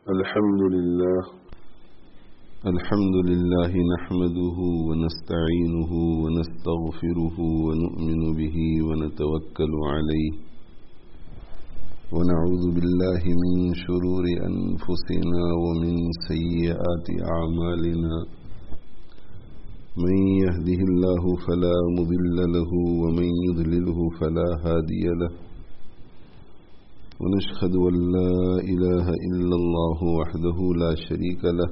الحمد لله نحمده ونستعينه ونستغفره ونؤمن به ونتوكل عليه ونعوذ بالله من شرور أنفسنا ومن سيئات أعمالنا من يهده الله فلا مضل له ومن يضلله فلا هادي له ونشهد أن لا إله إلا الله وحده لا شريك له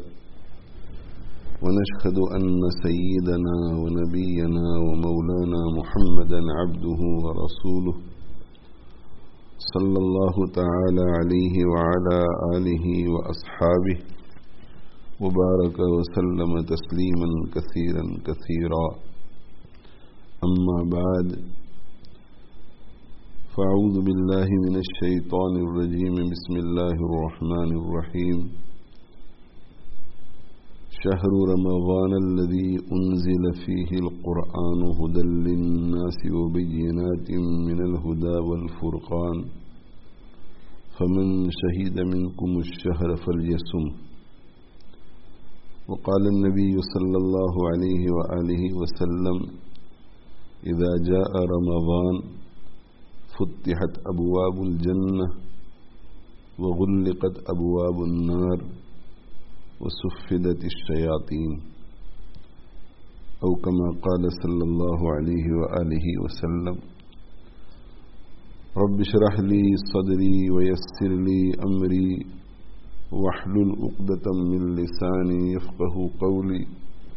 ونشهد أن سيدنا ونبينا ومولانا محمدا عبده ورسوله صلى الله تعالى عليه وعلى آله وأصحابه وبارك وسلم تسليما كثيرا كثيرا أما بعد فأعوذ بالله من الشيطان الرجيم بسم الله الرحمن الرحيم شهر رمضان الذي أنزل فيه القرآن هدى للناس وبينات من الهدى والفرقان فمن شهد منكم الشهر فليصم وقال النبي صلى الله عليه وآله وسلم إذا جاء رمضان فتحت أبواب الجنة وغلقت أبواب النار وسفدت الشياطين أو كما قال صلى الله عليه وآله وسلم رب اشرح لي صدري ويسر لي أمري واحلل عقدة من لساني يفقه قولي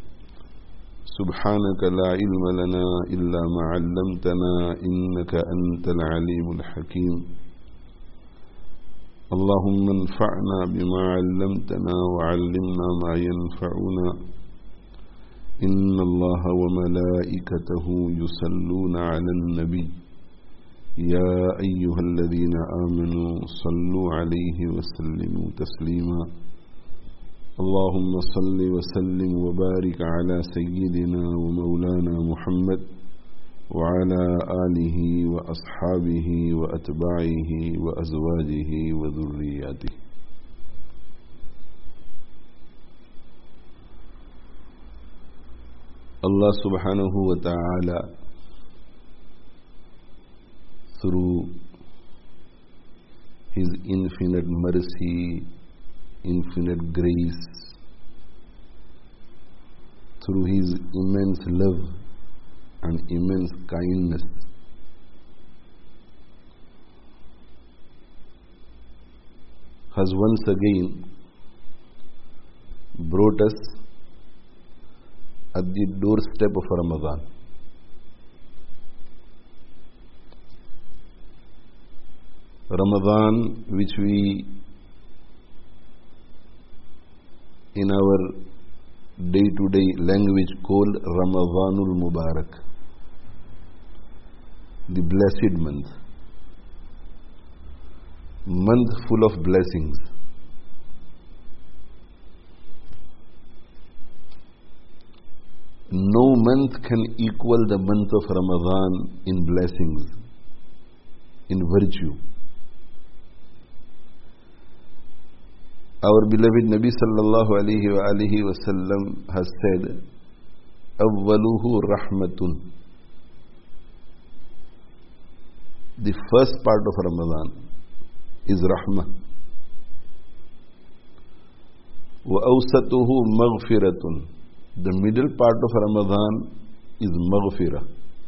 سبحانك لا علم لنا إلا ما علمتنا إنك أنت العليم الحكيم اللهم انفعنا بما علمتنا وعلمنا ما ينفعنا إن الله وملائكته يصلون على النبي يا أيها الذين آمنوا صلوا عليه وسلموا تسليما اللهم صل وسلم وبارك على سيدنا ومولانا محمد وعلى آله وأصحابه وأتباعه وأزواجه وذرياته Allah subhanahu wa ta'ala through His infinite mercy, infinite grace, through His immense love and immense kindness, has once again brought us at the doorstep of Ramadan. Ramadan, which we in our day-to-day language call Ramadanul Mubarak, the blessed month full of blessings. No month can equal the month of Ramadan in blessings, in virtue. Our beloved Nabi sallallahu alayhi wa alihi wa sallam has said, "Awwaluhu rahmatun." The first part of Ramadan is rahmah. Wa awsatuhu maghfiratun. The middle part of Ramadan is maghfirah.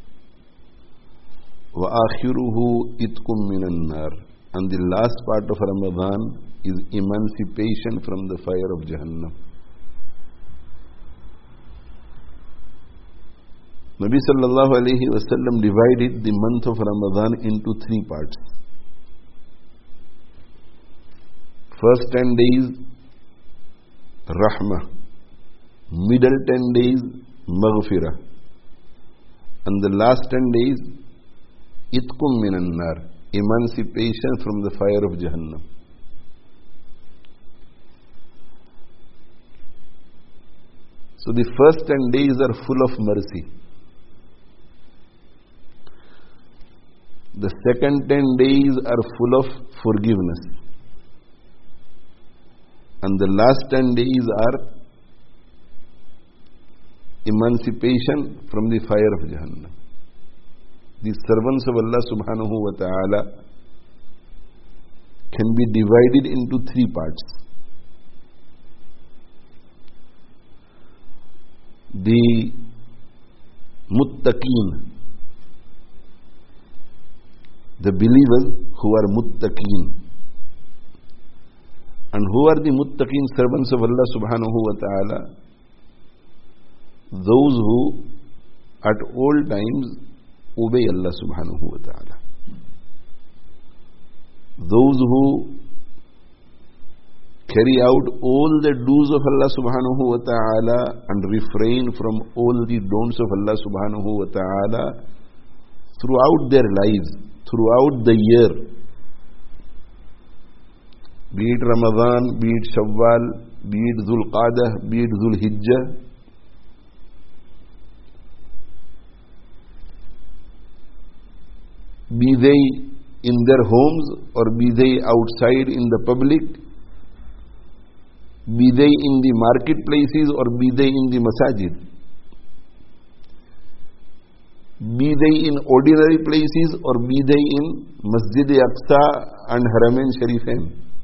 Wa akhiruhu itkum minan nar. And the last part of Ramadan is emancipation from the fire of Jahannam. Nabi sallallahu alayhi wa sallam divided the month of Ramadan into 3 parts. First 10 days, rahmah. Middle 10 days, maghfirah. And the last 10 days, itkum minan nar, emancipation from the fire of Jahannam. So the first 10 days are full of mercy. The second 10 days are full of forgiveness. And the last 10 days are emancipation from the fire of Jahannam. The servants of Allah subhanahu wa ta'ala can be divided into 3 parts. The muttaqeen, the believers who are muttaqeen. And who are the muttaqeen servants of Allah subhanahu wa ta'ala? Those who at all times obey Allah subhanahu wa ta'ala. Those who carry out all the do's of Allah subhanahu wa ta'ala and refrain from all the don'ts of Allah subhanahu wa ta'ala throughout their lives, throughout the year. Be it Ramadan, be it Shawwal, be it Dhul Qadah, be it Dhul Hijjah. Be they in their homes or be they outside in the public, be they in the marketplaces or be they in the masajid, be they in ordinary places or be they in Masjid-e-Aqsa and Haramain Sharifain,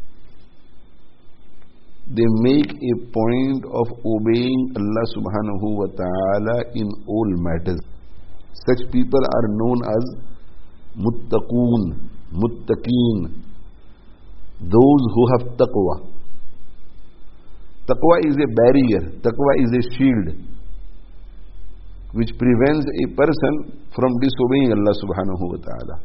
they make a point of obeying Allah subhanahu wa ta'ala in all matters. Such people are known as muttaqoon, muttaqeen, those who have taqwa. Taqwa is a barrier, taqwa is a shield which prevents a person from disobeying Allah subhanahu wa ta'ala.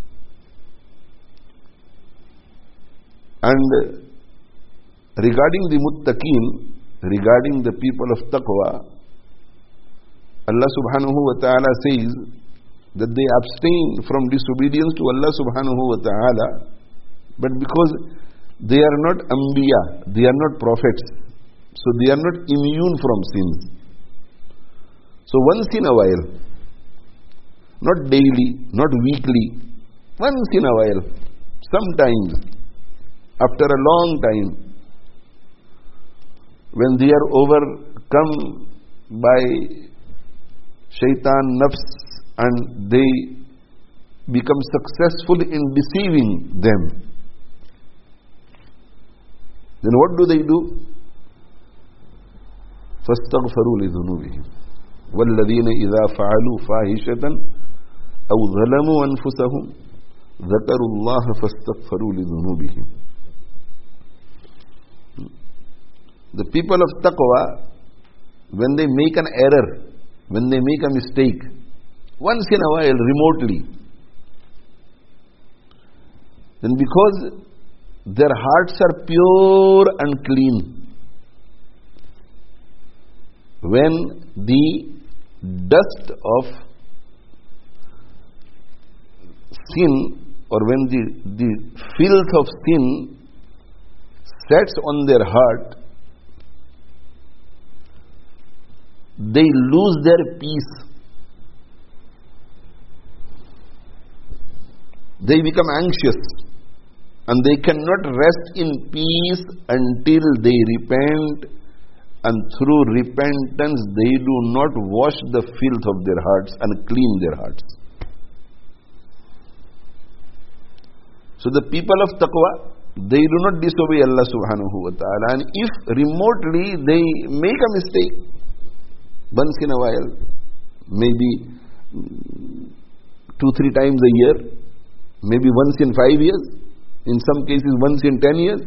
And regarding the muttaqeen, regarding the people of taqwa, Allah subhanahu wa ta'ala says that they abstain from disobedience to Allah subhanahu wa ta'ala, but because they are not anbiya, they are not prophets, so they are not immune from sins. So once in a while, not daily, not weekly, once in a while, sometimes, after a long time, when they are overcome by shaitan, nafs, and they become successful in deceiving them, then what do? فَاسْتَغْفَرُوا لِذُنُوبِهِمْ وَالَّذِينَ إِذَا فَعَلُوا فَاحِشَةً أَوْ ظَلَمُوا أَنفُسَهُمْ ذَكَرُوا اللَّهَ فَاسْتَغْفَرُوا لِذُنُوبِهِمْ. The people of taqwa, when they make an error, when they make a mistake, once in a while, remotely, then because their hearts are pure and clean, when the dust of sin or when the filth of sin sets on their heart, they lose their peace. They become anxious and they cannot rest in peace until they repent, and through repentance they do not wash the filth of their hearts and clean their hearts. So the people of taqwa, they do not disobey Allah subhanahu wa ta'ala, and if remotely they make a mistake, once in a while, maybe 2-3 times a year, maybe once in 5 years, in some cases once in 10 years.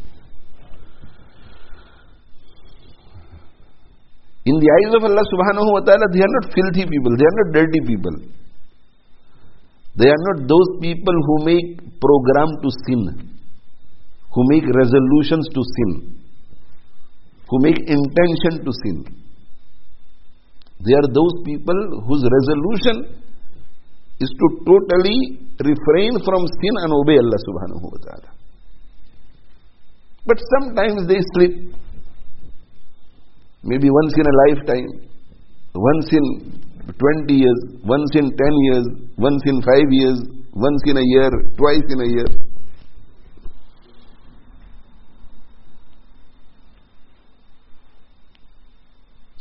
In the eyes of Allah subhanahu wa ta'ala, they are not filthy people, they are not dirty people. They are not those people who make program to sin, who make resolutions to sin, who make intention to sin. They are those people whose resolution is to totally refrain from sin and obey Allah subhanahu wa ta'ala. But sometimes they slip. Maybe once in a lifetime, once in 20 years, once in 10 years, once in 5 years, once in a year, twice in a year.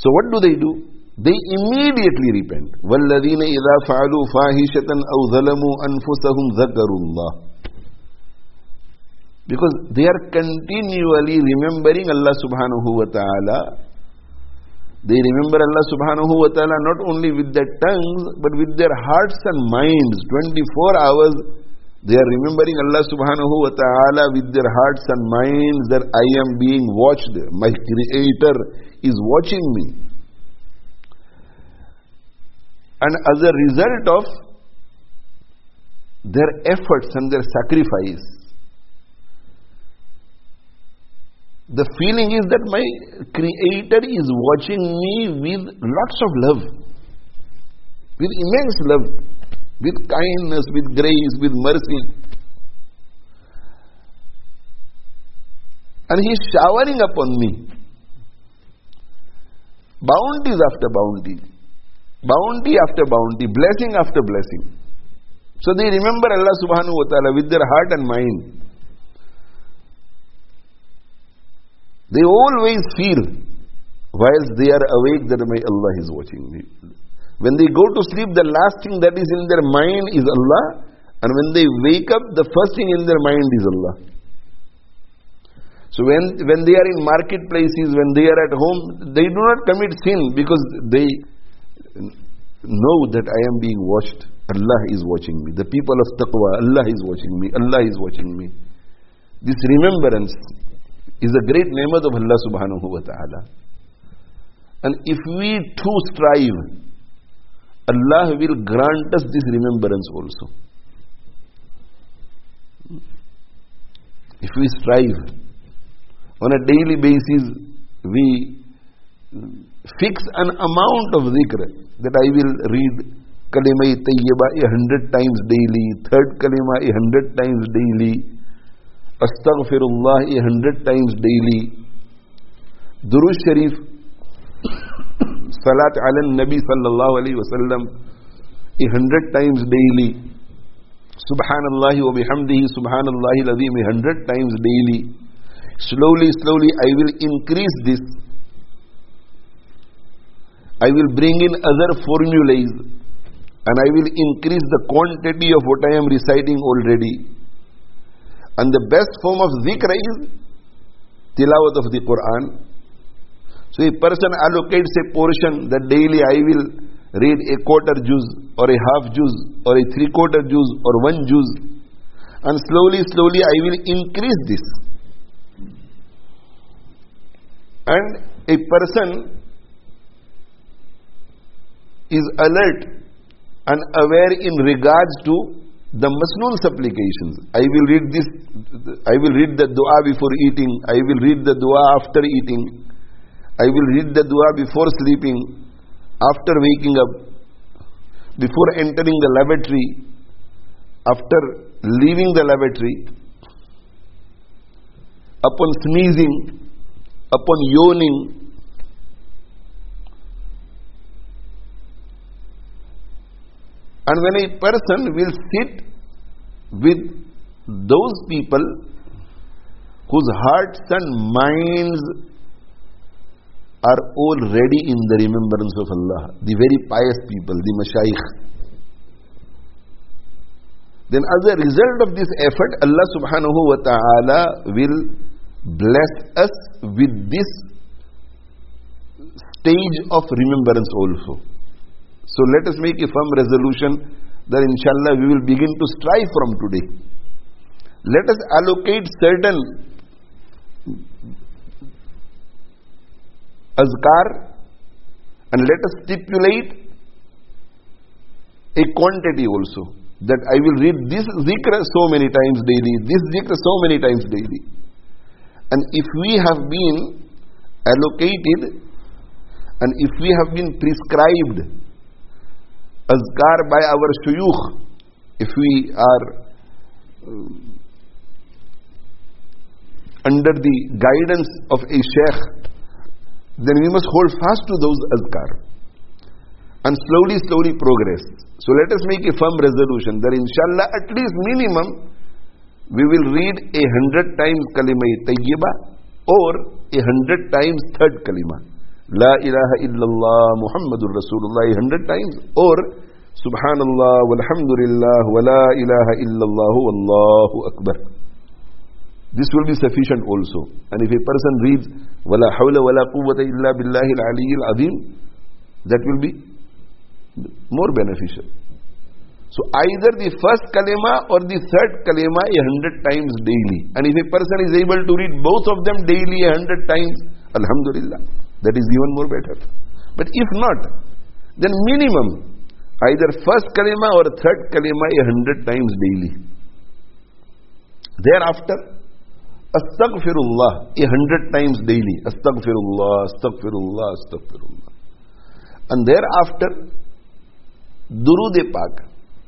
So what do? They immediately repent. وَالَّذِينَ إِذَا فَعَلُوا فَاحِشَةً أَوْ ظَلَمُوا أَنفُسَهُمْ ذَكَرُوا اللَّهَ. Because they are continually remembering Allah subhanahu wa ta'ala. They remember Allah subhanahu wa ta'ala not only with their tongues, but with their hearts and minds. 24 hours they are remembering Allah subhanahu wa ta'ala with their hearts and minds, that I am being watched. My Creator is watching me. And as a result of their efforts and their sacrifice, the feeling is that my Creator is watching me with lots of love, with immense love, with kindness, with grace, with mercy. And He is showering upon me bounties after bounty, bounty after bounty, blessing after blessing. So they remember Allah subhanahu wa ta'ala with their heart and mind. They always feel, whilst they are awake, that my Allah is watching me. When they go to sleep, the last thing that is in their mind is Allah. And when they wake up, the first thing in their mind is Allah. So when they are in marketplaces, when they are at home, they do not commit sin, because they know that I am being watched. Allah is watching me. The people of taqwa, Allah is watching me. Allah is watching me. This remembrance is a great ni'mat of Allah subhanahu wa ta'ala. And if we too strive, Allah will grant us this remembrance also. If we strive, on a daily basis, we fix an amount of dhikr, that I will read kalima tayyiba 100 times daily, third kalima 100 times daily, Astaghfirullah 100 times daily, Durood Sharif, Salat ala Nabi sallallahu alayhi wa sallam 100 times daily, Subhanallah wa bihamdihi Subhanallah al-Azim 100 times daily. Slowly, I will increase this. I will bring in other formulas, and I will increase the quantity of what I am reciting already. And the best form of dhikr is tilawat of the Quran. So a person allocates a portion that daily I will read a quarter juz, or a half juz, or a 3/4 juz, or 1 juz. And slowly I will increase this. And a person is alert and aware in regards to the masnoon supplications. I will read this, I will read the dua before eating, I will read the dua after eating, I will read the dua before sleeping, after waking up, before entering the lavatory, after leaving the lavatory, upon sneezing, upon yawning. And when a person will sit with those people whose hearts and minds are already in the remembrance of Allah, the very pious people, the mashayikh, then as a result of this effort, Allah subhanahu wa ta'ala will bless us with this stage of remembrance also. So let us make a firm resolution that inshallah we will begin to strive from today. Let us allocate certain azkar, and let us stipulate a quantity also, that I will read this zikr so many times daily, this zikr so many times daily. And if we have been allocated, and if we have been prescribed azkar by our shuyukh, if we are under the guidance of a sheikh, then we must hold fast to those azkar and slowly progress. So let us make a firm resolution that inshallah at least minimum we will read 100 times kalima tayyiba or 100 times third kalima. La ilaha illallah Muhammadur Rasulullah 100 times, or Subhanallah walhamdulillah wa la ilaha illallah wallahu akbar. This will be sufficient also. And if a person reads wala hawla wala quwwata illa billahi al-aliyyil azim, that will be more beneficial. So either the first kalima or the third kalima 100 times daily. And if a person is able to read both of them daily 100 times, alhamdulillah, that is even more better. But if not, then minimum either first kalima or third kalima 100 times daily. Thereafter, astaghfirullah 100 times daily. Astaghfirullah, astaghfirullah, astaghfirullah. And thereafter, Durud-e-Pak.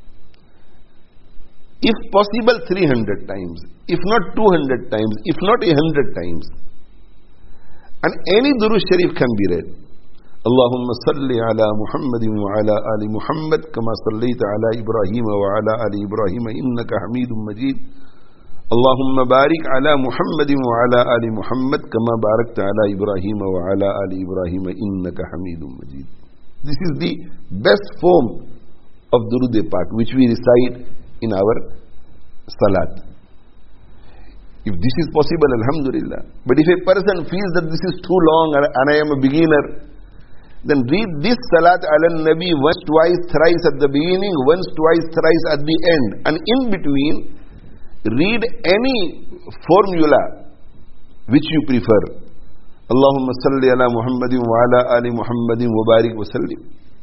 If possible 300 times, if not 200 times, if not 100 times. And any Durud Sharif can be read. Allahumma salli ala Muhammadin wa ala ali Muhammad kama sallaita ala Ibrahim wa ala ali Ibrahim innaka Hamidun Majid. Allahumma barik ala Muhammadin wa ala ali Muhammad kama barakta ala Ibrahim wa ala ali Ibrahim innaka Hamidun Majid. This is the best form of Durud-e-Pak which we recite in our salat. If this is possible, alhamdulillah. But if a person feels that this is too long and I am a beginner, then read this salat ala nabi once, twice, thrice at the beginning, once, twice, thrice at the end. And in between, read any formula which you prefer. Allahumma salli ala Muhammadin wa ala ali Muhammadin wa barik wa sallim.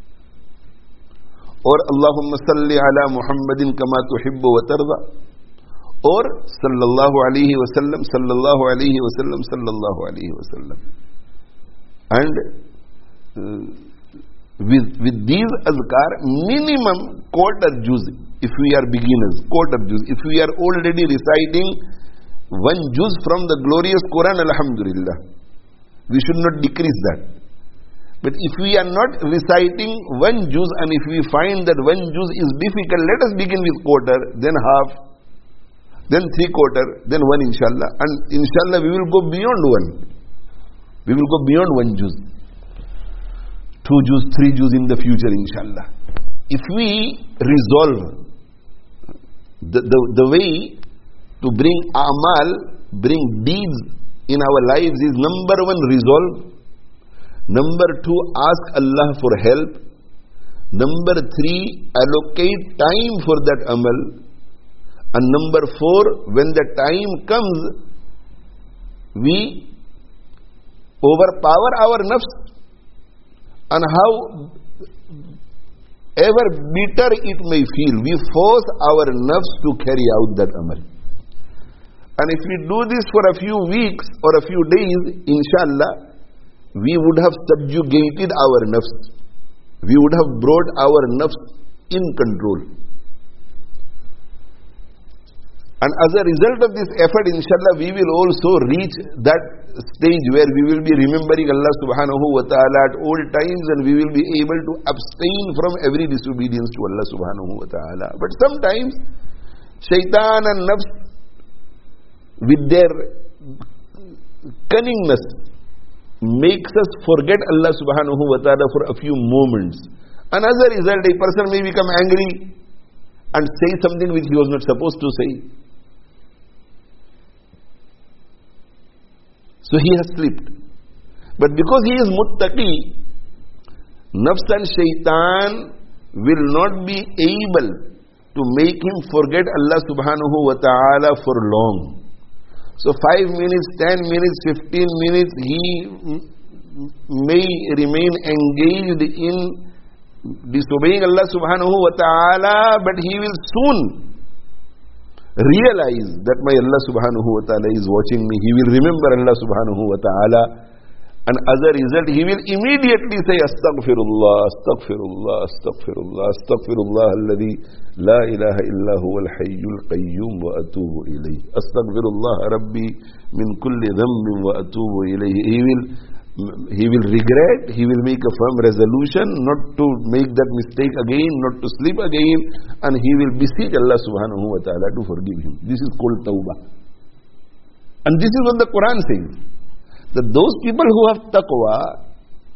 Or Allahumma salli ala Muhammadin kama tuhibbu wa tarda. Or sallallahu alayhi wa sallam, sallallahu alayhi wa sallam, sallallahu alayhi wa sallam. And with these azkar, minimum quarter juz, if we are beginners, quarter juz. If we are already reciting one juz from the glorious Quran, alhamdulillah, we should not decrease that. But if we are not reciting one juz and if we find that one juz is difficult, let us begin with quarter, then half, then 3/4, then one inshallah. And inshallah we will go beyond one. We will go beyond one juz. 2 juz, 3 juz in the future inshallah. If we resolve the way to bring amal, bring deeds in our lives is number 1, resolve. Number 2, ask Allah for help. Number 3, allocate time for that amal. And number 4, when the time comes, we overpower our nafs. And how ever bitter it may feel, we force our nafs to carry out that amal. And if we do this for a few weeks or a few days, inshallah, we would have subjugated our nafs. We would have brought our nafs in control. And as a result of this effort, inshallah, we will also reach that stage where we will be remembering Allah subhanahu wa ta'ala at all times, and we will be able to abstain from every disobedience to Allah subhanahu wa ta'ala. But sometimes, shaitan and nafs, with their cunningness, makes us forget Allah subhanahu wa ta'ala for a few moments. And as a result, a person may become angry and say something which he was not supposed to say. So he has slipped. But because he is muttaqi, nafs and shaitan will not be able to make him forget Allah subhanahu wa ta'ala for long. So 5 minutes, 10 minutes, 15 minutes, he may remain engaged in disobeying Allah subhanahu wa ta'ala, but he will soon realize that my Allah subhanahu wa ta'ala is watching me. He will remember Allah subhanahu wa ta'ala, and as a result he will immediately say astaghfirullah, astaghfirullah, astaghfirullah, astaghfirullah alladhi la ilaha illa huwa al-hayyul qayyum wa atubu ilayh, astaghfirullah rabbi min kulli dhanbin wa atubu ilayh. He will regret, he will make a firm resolution not to make that mistake again, not to slip again, and he will beseech Allah subhanahu wa ta'ala to forgive him. This is called tawbah. And this is what the Quran says, that those people who have taqwa,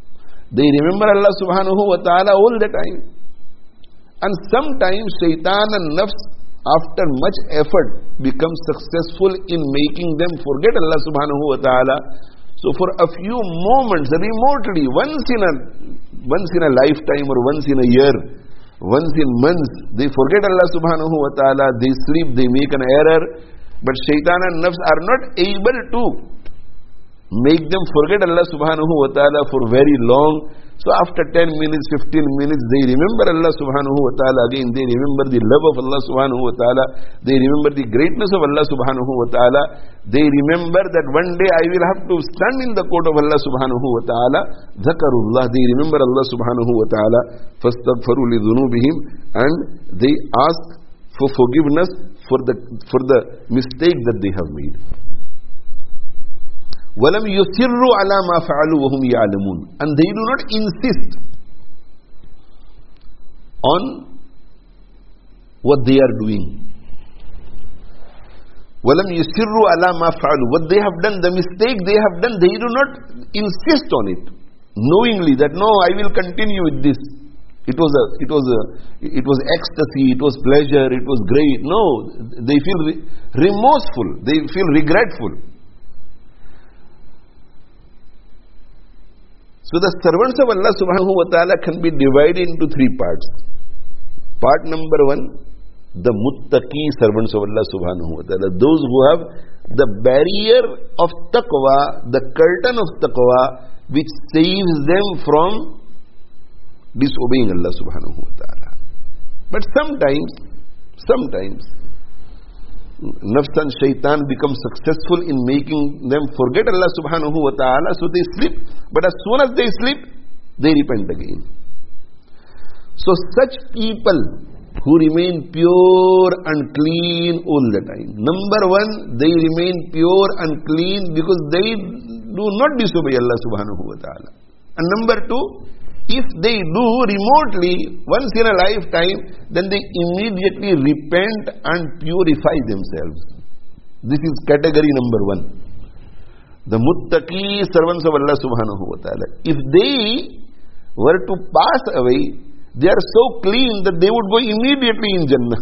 They remember Allah subhanahu wa ta'ala all the time. And sometimes shaitan and nafs, after much effort, become successful in making them forget Allah subhanahu wa ta'ala. So for a few moments, remotely, once in a lifetime or once in a year, once in months, they forget Allah subhanahu wa ta'ala, they sleep, they make an error, but shaitan and nafs are not able to make them forget Allah subhanahu wa ta'ala for very long. So after 10 minutes, 15 minutes, they remember Allah subhanahu wa ta'ala again. They remember the love of Allah subhanahu wa ta'ala. They remember the greatness of Allah subhanahu wa ta'ala. They remember that one day I will have to stand in the court of Allah subhanahu wa ta'ala. Dhakarullah. They remember Allah subhanahu wa ta'ala. Fastaghfaru li dhunubihim. And they ask for forgiveness for the mistake that they have made. وَلَمْ يُسِرُّوا عَلَى مَا فَعَلُوا وَهُمْ يَعْلَمُونَ. And they do not insist on what they are doing. وَلَمْ يُسِرُّوا عَلَى مَا فَعَلُوا. What they have done, the mistake they have done, they do not insist on it, knowingly that no, I will continue with this. It was ecstasy, it was pleasure, it was great. No, they feel remorseful, they feel regretful. So the servants of Allah subhanahu wa ta'ala can be divided into three parts. Part number one, the muttaqi servants of Allah subhanahu wa ta'ala. Those who have the barrier of taqwa, the curtain of taqwa, which saves them from disobeying Allah subhanahu wa ta'ala. But sometimes, nafs and shaitan become successful in making them forget Allah subhanahu wa ta'ala, so they sleep. But as soon as they sleep, they repent again. So such people who remain pure and clean all the time. Number one, they remain pure and clean because they do not disobey Allah subhanahu wa ta'ala. And number two, if they do remotely, once in a lifetime, then they immediately repent and purify themselves. This is category number one. The muttaqi servants of Allah subhanahu wa ta'ala. If they were to pass away, they are so clean that they would go immediately in Jannah.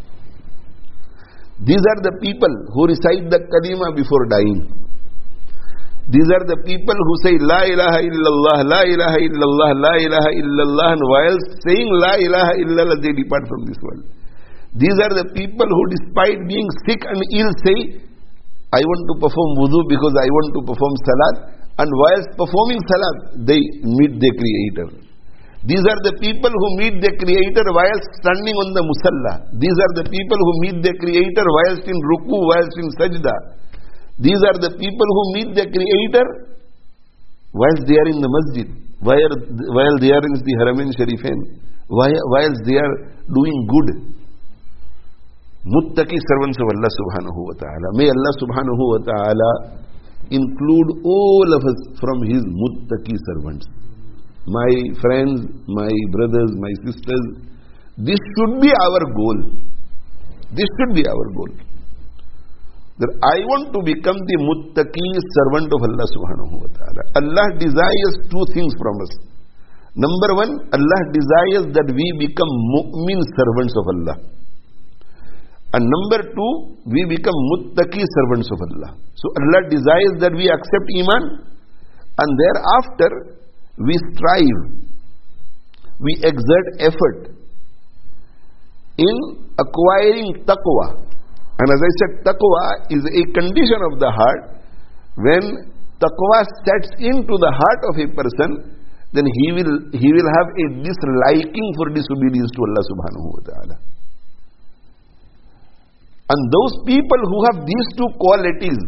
These are the people who recite the kalima before dying. These are the people who say La ilaha illallah, La ilaha illallah, La ilaha illallah, and while saying La ilaha illallah, they depart from this world. These are the people who, despite being sick and ill, say, I want to perform wudu because I want to perform salat, and whilst performing salat, they meet their Creator. These are the people who meet their Creator whilst standing on the musalla. These are the people who meet their Creator whilst in ruku, whilst in sajda. These are the people who meet their Creator whilst they are in the masjid, while they are in the Haramain Sharifain, whilst they are doing good. Muttaqi servants of Allah subhanahu wa ta'ala. May Allah subhanahu wa ta'ala include all of us from His muttaqi servants. My friends, my brothers, my sisters, this should be our goal. This should be our goal. That I want to become the muttaqi servant of Allah subhanahu wa ta'ala. Allah desires two things from us. Number one, Allah desires that we become mu'min servants of Allah. And number two, we become muttaqi servants of Allah. So Allah desires that we accept Iman, and thereafter we strive, we exert effort in acquiring taqwa. And as I said, taqwa is a condition of the heart. When taqwa sets into the heart of a person, then he will have a disliking for disobedience to Allah subhanahu wa ta'ala. And those people who have these two qualities,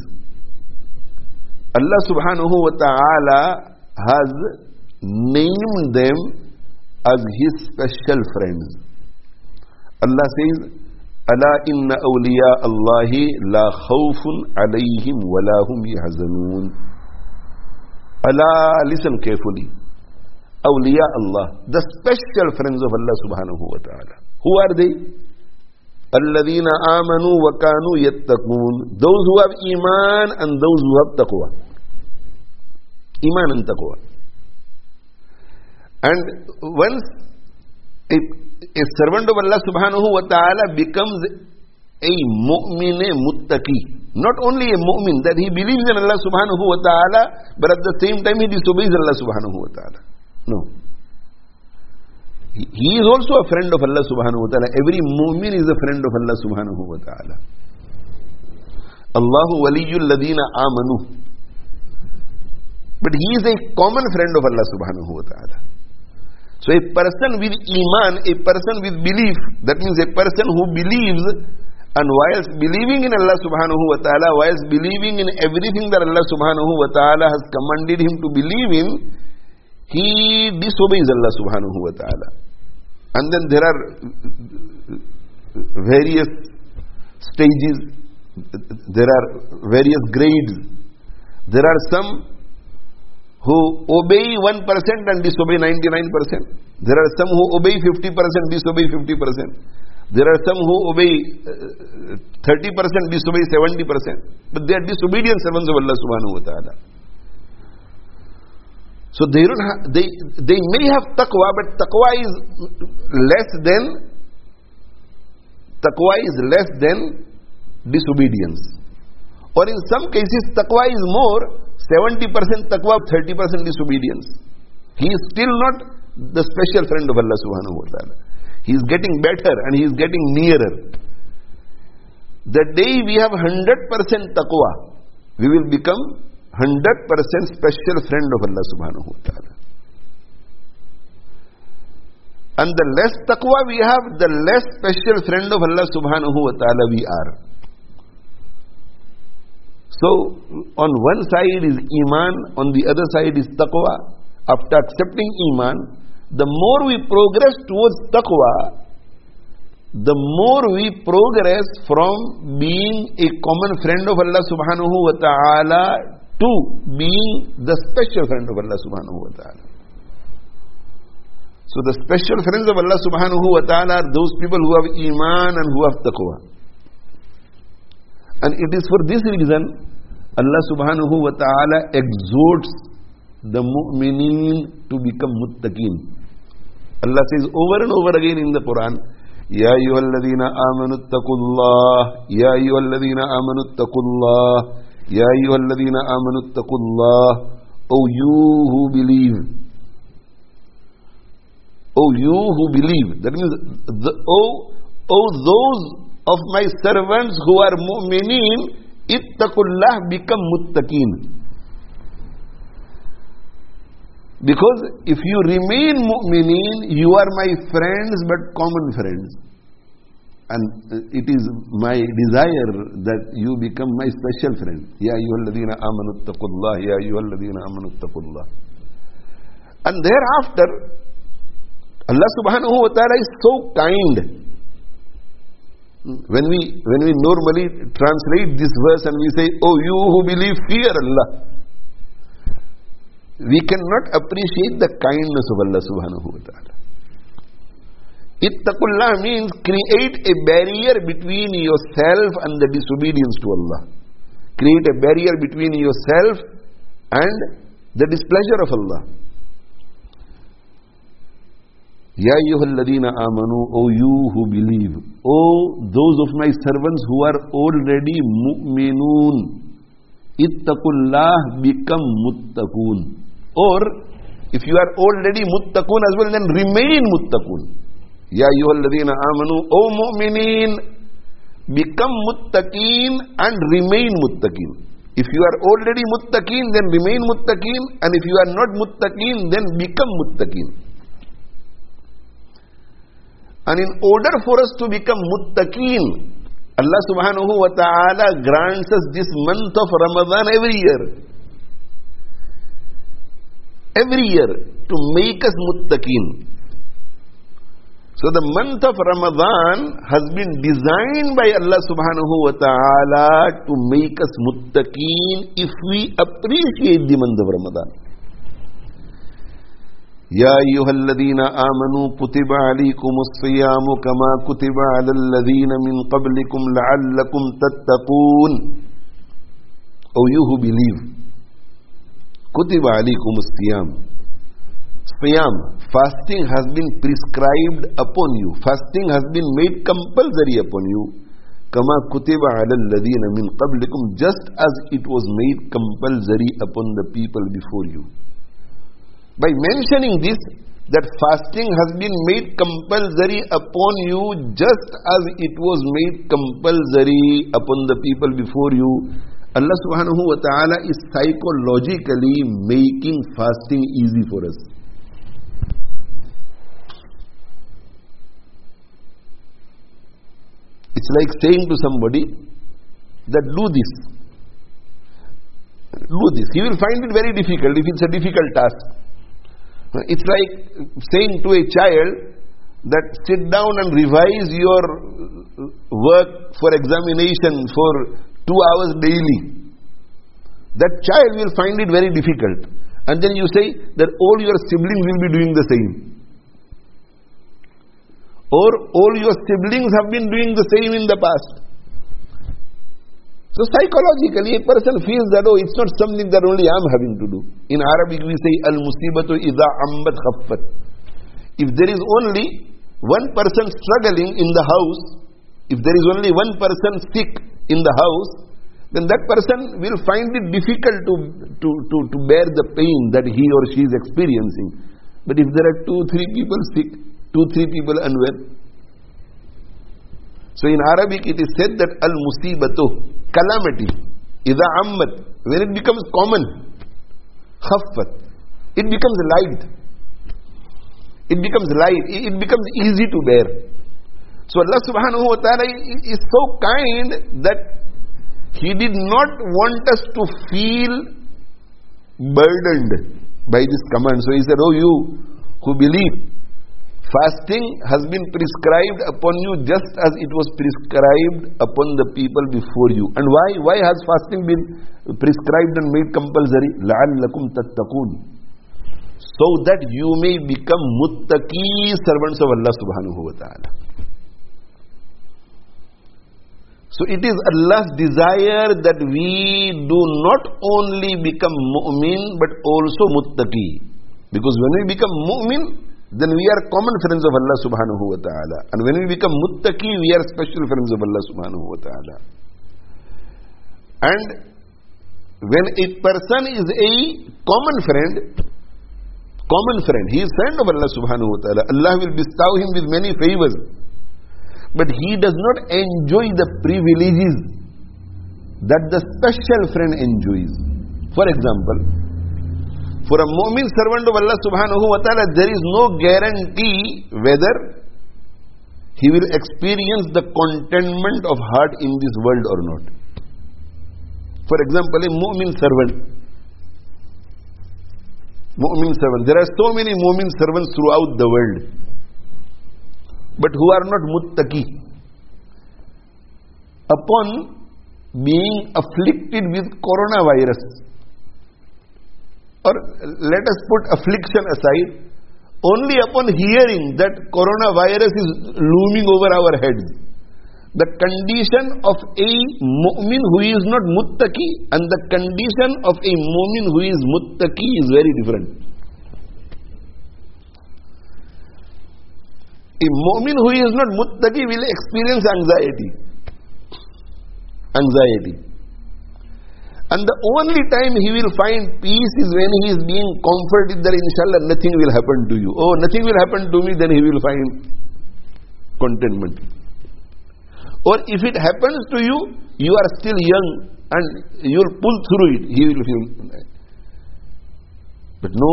Allah subhanahu wa ta'ala has named them as His special friends. Allah says, Ala inna awliya Allahi la khawfun alayhim wa la hum yahzanun. Allah, listen carefully. Awliya Allah, the special friends of Allah subhanahu wa ta'ala. Who are they? Alladhina amanu wa kanu yattaqun. Those who have Iman and those who have taqwa. Iman and taqwa. And once a servant of Allah subhanahu wa ta'ala becomes a mu'min, a muttaqi, not only a mu'min, that he believes in Allah subhanahu wa ta'ala, but at the same time he disobeys Allah subhanahu wa ta'ala. No. He is also a friend of Allah subhanahu wa ta'ala. Every mu'min is a friend of Allah subhanahu wa ta'ala. Allahu waliyul ladina amanu. But he is a common friend of Allah subhanahu wa ta'ala. So a person with iman, a person with belief, that means a person who believes, and whilst believing in Allah subhanahu wa ta'ala, whilst believing in everything that Allah subhanahu wa ta'ala has commanded him to believe in, he disobeys Allah subhanahu wa ta'ala. And then there are various stages, there are various grades. There are some who obey 1% and disobey 99%. There are some who obey 50%, disobey 50%. There are some who obey 30%, disobey 70%. But they are disobedient servants of Allah subhanahu wa ta'ala. So they may have taqwa, but taqwa is less than disobedience. Or in some cases taqwa is more, 70% taqwa, 30% disobedience. He is still not the special friend of Allah subhanahu wa ta'ala. He is getting better and he is getting nearer. The day we have 100% taqwa, we will become 100% special friend of Allah subhanahu wa ta'ala. And the less taqwa we have, the less special friend of Allah subhanahu wa ta'ala we are. So, on one side is iman, on the other side is taqwa. After accepting iman, the more we progress towards taqwa, the more we progress from being a common friend of Allah subhanahu wa ta'ala to being the special friend of Allah subhanahu wa ta'ala. So the special friends of Allah subhanahu wa ta'ala are those people who have iman and who have taqwa. And it is for this reason Allah subhanahu wa ta'ala exhorts the mu'minin to become muttaqin. Allah says over and over again in the Quran, Ya ayyuhalladhina amanu attaqullah, Ya ayyuhalladhina amanu attaqullah, Ya ayyuhalladhina amanu attaqullah. O you who believe. O you who believe. That means, those of my servants who are mu'minin, ittaqullah, become muttaqin. Because if you remain mu'minin, you are my friends but common friends. And it is my desire that you become my special friend. Ya ayyuhalladhina amanu attaqullah, Ya ayyuhalladhina amanu attaqullah. And thereafter, Allah subhanahu wa ta'ala is so kind. When we normally translate this verse and we say, oh you who believe, fear Allah, we cannot appreciate the kindness of Allah subhanahu wa ta'ala. Ittaqullah means create a barrier between yourself and the disobedience to Allah. Create a barrier between yourself and the displeasure of Allah. Ya ayyuhalladhina amanu, O you who believe, O those of my servants who are already mu'minun, ittaqullah, become muttaqun. Or, if you are already muttaqun as well, then remain muttaqun. Ya ayyuhalladhina amanu, O mu'minin, become muttaqin and remain muttaqin. If you are already muttaqin, then remain muttaqin, and if you are not muttaqin, then become muttaqin. And in order for us to become muttaqin, Allah subhanahu wa ta'ala grants us this month of Ramadan every year. Every year, to make us muttaqin. So the month of Ramadan has been designed by Allah subhanahu wa ta'ala to make us muttaqin if we appreciate the month of Ramadan. Ya ayyuhalladhina amanu kutiba alaykumus siyamu kama kutiba alal ladhina min qablikum la'allakum tattaqun. O you who believe, kutiba alaykumus siyam. Siyam, fasting has been prescribed upon you. Fasting has been made compulsory upon you. Kama kutiba ala alladhina min qablikum, just as it was made compulsory upon the people before you. By mentioning this, that fasting has been made compulsory upon you just as it was made compulsory upon the people before you, Allah subhanahu wa ta'ala is psychologically making fasting easy for us. It's like saying to somebody that do this. Do this. He will find it very difficult if it's a difficult task. It's like saying to a child that sit down and revise your work for examination for 2 hours daily. That child will find it very difficult. And then you say that all your siblings will be doing the same. Or all your siblings have been doing the same in the past. So psychologically a person feels that, oh, it's not something that only I am having to do. In Arabic we say, al-musibatu idha ambat khaffat. If there is only one person struggling in the house, if there is only one person sick in the house, then that person will find it difficult to bear the pain that he or she is experiencing. But if there are 2-3 people sick, 2-3 people unwell. So in Arabic it is said that al-musibatu, calamity, idha ammat, when it becomes common, khaffat, it becomes light. It becomes light, it becomes easy to bear. So Allah subhanahu wa ta'ala is so kind that He did not want us to feel burdened by this command. So He said, oh, you who believe, fasting has been prescribed upon you just as it was prescribed upon the people before you. And why? Why has fasting been prescribed and made compulsory? لَعَلَّكُمْ تَتَّقُونَ, so that you may become muttaqi, servants of Allah subhanahu wa ta'ala. So it is Allah's desire that we do not only become mu'min but also muttaqi. Because when we become mu'min, then we are common friends of Allah subhanahu wa ta'ala. And when we become muttaqi, we are special friends of Allah subhanahu wa ta'ala. And when a person is a common friend, he is friend of Allah subhanahu wa ta'ala. Allah will bestow him with many favors. But he does not enjoy the privileges that the special friend enjoys. For example, for a mu'min servant of Allah subhanahu wa ta'ala, there is no guarantee whether he will experience the contentment of heart in this world or not. For example, a mu'min servant. There are so many mu'min servants throughout the world, but who are not muttaqi. Upon being afflicted with coronavirus, or let us put affliction aside, only upon hearing that coronavirus is looming over our heads, the condition of a mu'min who is not muttaqi and the condition of a mu'min who is muttaqi is very different. A mu'min who is not muttaqi will experience anxiety. And the only time he will find peace is when he is being comforted that inshallah nothing will happen to you. Oh, nothing will happen to me, then he will find contentment. Or if it happens to you, you are still young and you will pull through it, he will feel. But no,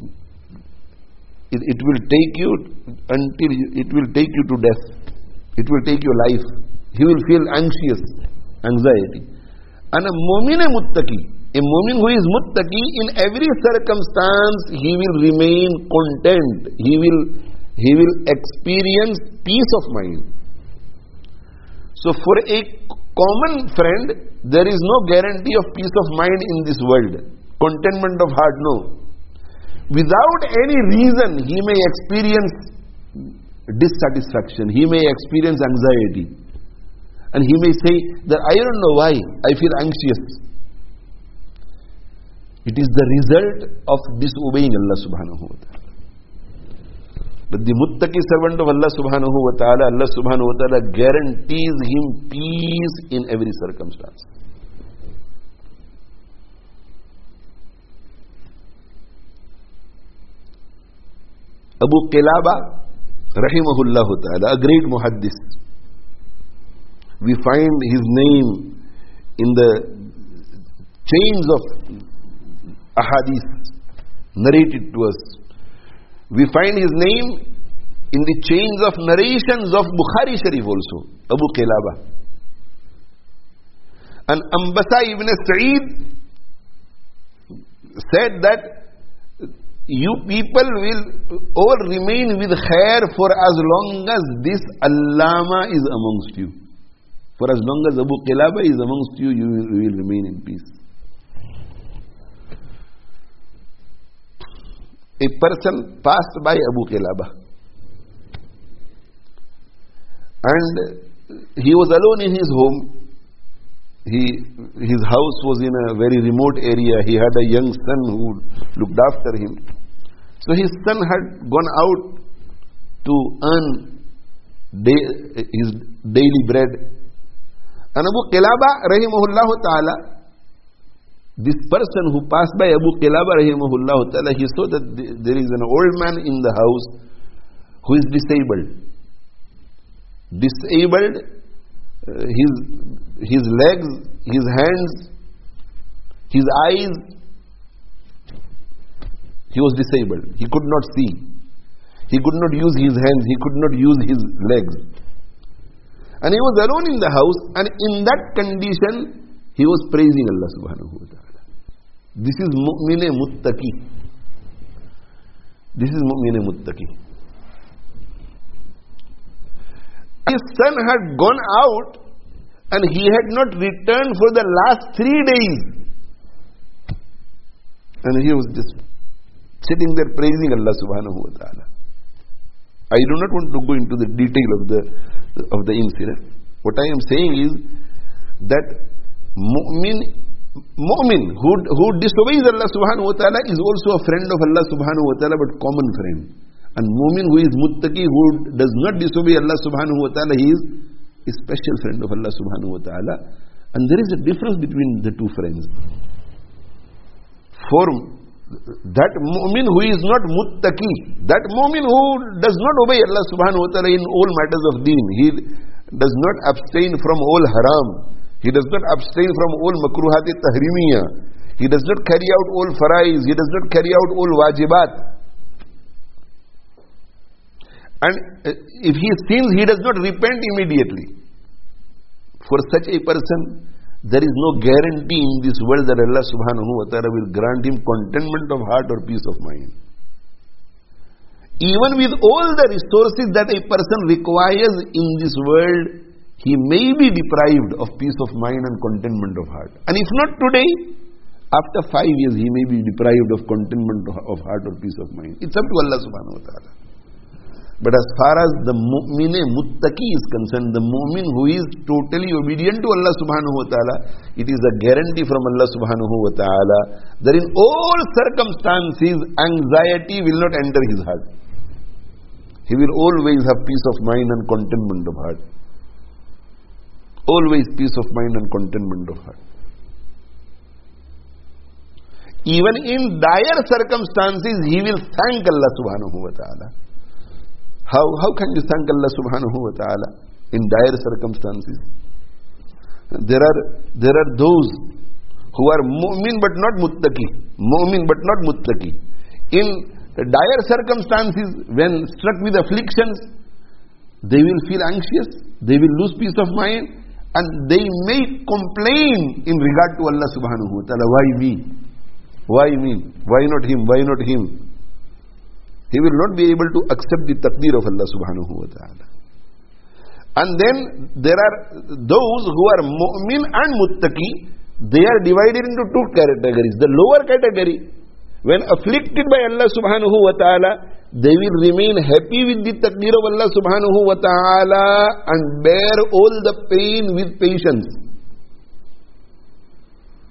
it will take you until it will take you to death. It will take your life. He will feel anxiety. And a mu'min muttaqi, a mu'min who is muttaqi, in every circumstance he will remain content. He will experience peace of mind. So for a common friend, there is no guarantee of peace of mind in this world. Contentment of heart, no. Without any reason, he may experience dissatisfaction. He may experience anxiety. And he may say that I don't know why I feel anxious. It is the result of disobeying Allah subhanahu wa ta'ala. But the muttaqi servant of Allah subhanahu wa ta'ala, Allah subhanahu wa ta'ala guarantees him peace in every circumstance. Abu Qilaba rahimahullah ta'ala, a great muhaddis. We find his name in the chains of ahadith narrated to us. We find his name in the chains of narrations of Bukhari Sharif also, Abu Qilaba. And Ambasa ibn Sa'id said that you people will all remain with khair for as long as this Allama is amongst you. For as long as Abu Qilaba is amongst you, you will remain in peace. A person passed by Abu Qilaba and he was alone in his home. His house was in a very remote area. He had a young son who looked after him. So his son had gone out to earn his daily bread. And Abu Qilaba rahimahullah ta'ala, this person who passed by Abu Qilaba rahimahullah ta'ala, he saw that there is an old man in the house who is disabled. His legs, his hands, his eyes, he was disabled. He could not see. He could not use his hands. He could not use his legs. And he was alone in the house, and in that condition, he was praising Allah subhanahu wa ta'ala. This is mu'min muttaqi. This is mu'min muttaqi. His son had gone out and he had not returned for the last 3 days. And he was just sitting there praising Allah subhanahu wa ta'ala. I do not want to go into the detail of the incident. What I am saying is that mu'min who disobeys Allah subhanahu wa ta'ala is also a friend of Allah subhanahu wa ta'ala, but common friend. And mu'min who is muttaqi, who does not disobey Allah subhanahu wa ta'ala, he is a special friend of Allah subhanahu wa ta'ala. And there is a difference between the two friends. For that mu'min who is not muttaqi, that mu'min who does not obey Allah subhanahu wa ta'ala in all matters of deen, he does not abstain from all haram, he does not abstain from all makruhat tahrimiyya, he does not carry out all faraiz, he does not carry out all wajibat. And if he sins, he does not repent immediately. For such a person, there is no guarantee in this world that Allah subhanahu wa ta'ala will grant him contentment of heart or peace of mind. Even with all the resources that a person requires in this world, he may be deprived of peace of mind and contentment of heart. And if not today, after 5 years, he may be deprived of contentment of heart or peace of mind. It's up to Allah subhanahu wa ta'ala. But as far as the mu'min muttaqi is concerned, the mu'min who is totally obedient to Allah subhanahu wa ta'ala, it is a guarantee from Allah subhanahu wa ta'ala that in all circumstances, anxiety will not enter his heart. He will always have peace of mind and contentment of heart. Always peace of mind and contentment of heart. Even in dire circumstances, he will thank Allah subhanahu wa ta'ala. How can you thank Allah subhanahu wa ta'ala in dire circumstances? There are those who are mu'min but not muttaqi. Mu'min but not muttaqi. In dire circumstances, when struck with afflictions, they will feel anxious, they will lose peace of mind, and they may complain in regard to Allah subhanahu wa ta'ala. Why me? Why me? Why not him? Why not him? He will not be able to accept the taqdeer of Allah subhanahu wa ta'ala. And then there are those who are mu'min and muttaqi. They are divided into two categories. The lower category, when afflicted by Allah subhanahu wa ta'ala, they will remain happy with the taqdeer of Allah subhanahu wa ta'ala and bear all the pain with patience.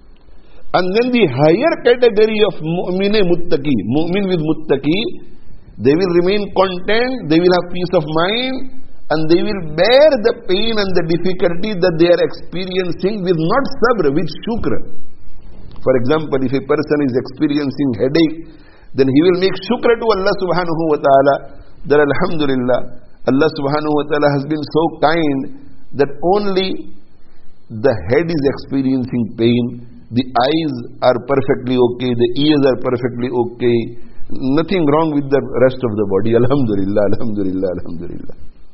And then the higher category of mu'min muttaqi, mu'min with muttaqi, They will remain content, they will have peace of mind, and they will bear the pain and the difficulty that they are experiencing with not sabr, with shukr. For example, if a person is experiencing headache, then he will make shukr to Allah subhanahu wa ta'ala that alhamdulillah, Allah subhanahu wa ta'ala has been so kind that only the head is experiencing pain, the eyes are perfectly okay, the ears are perfectly okay, nothing wrong with the rest of the body. Alhamdulillah, alhamdulillah, alhamdulillah.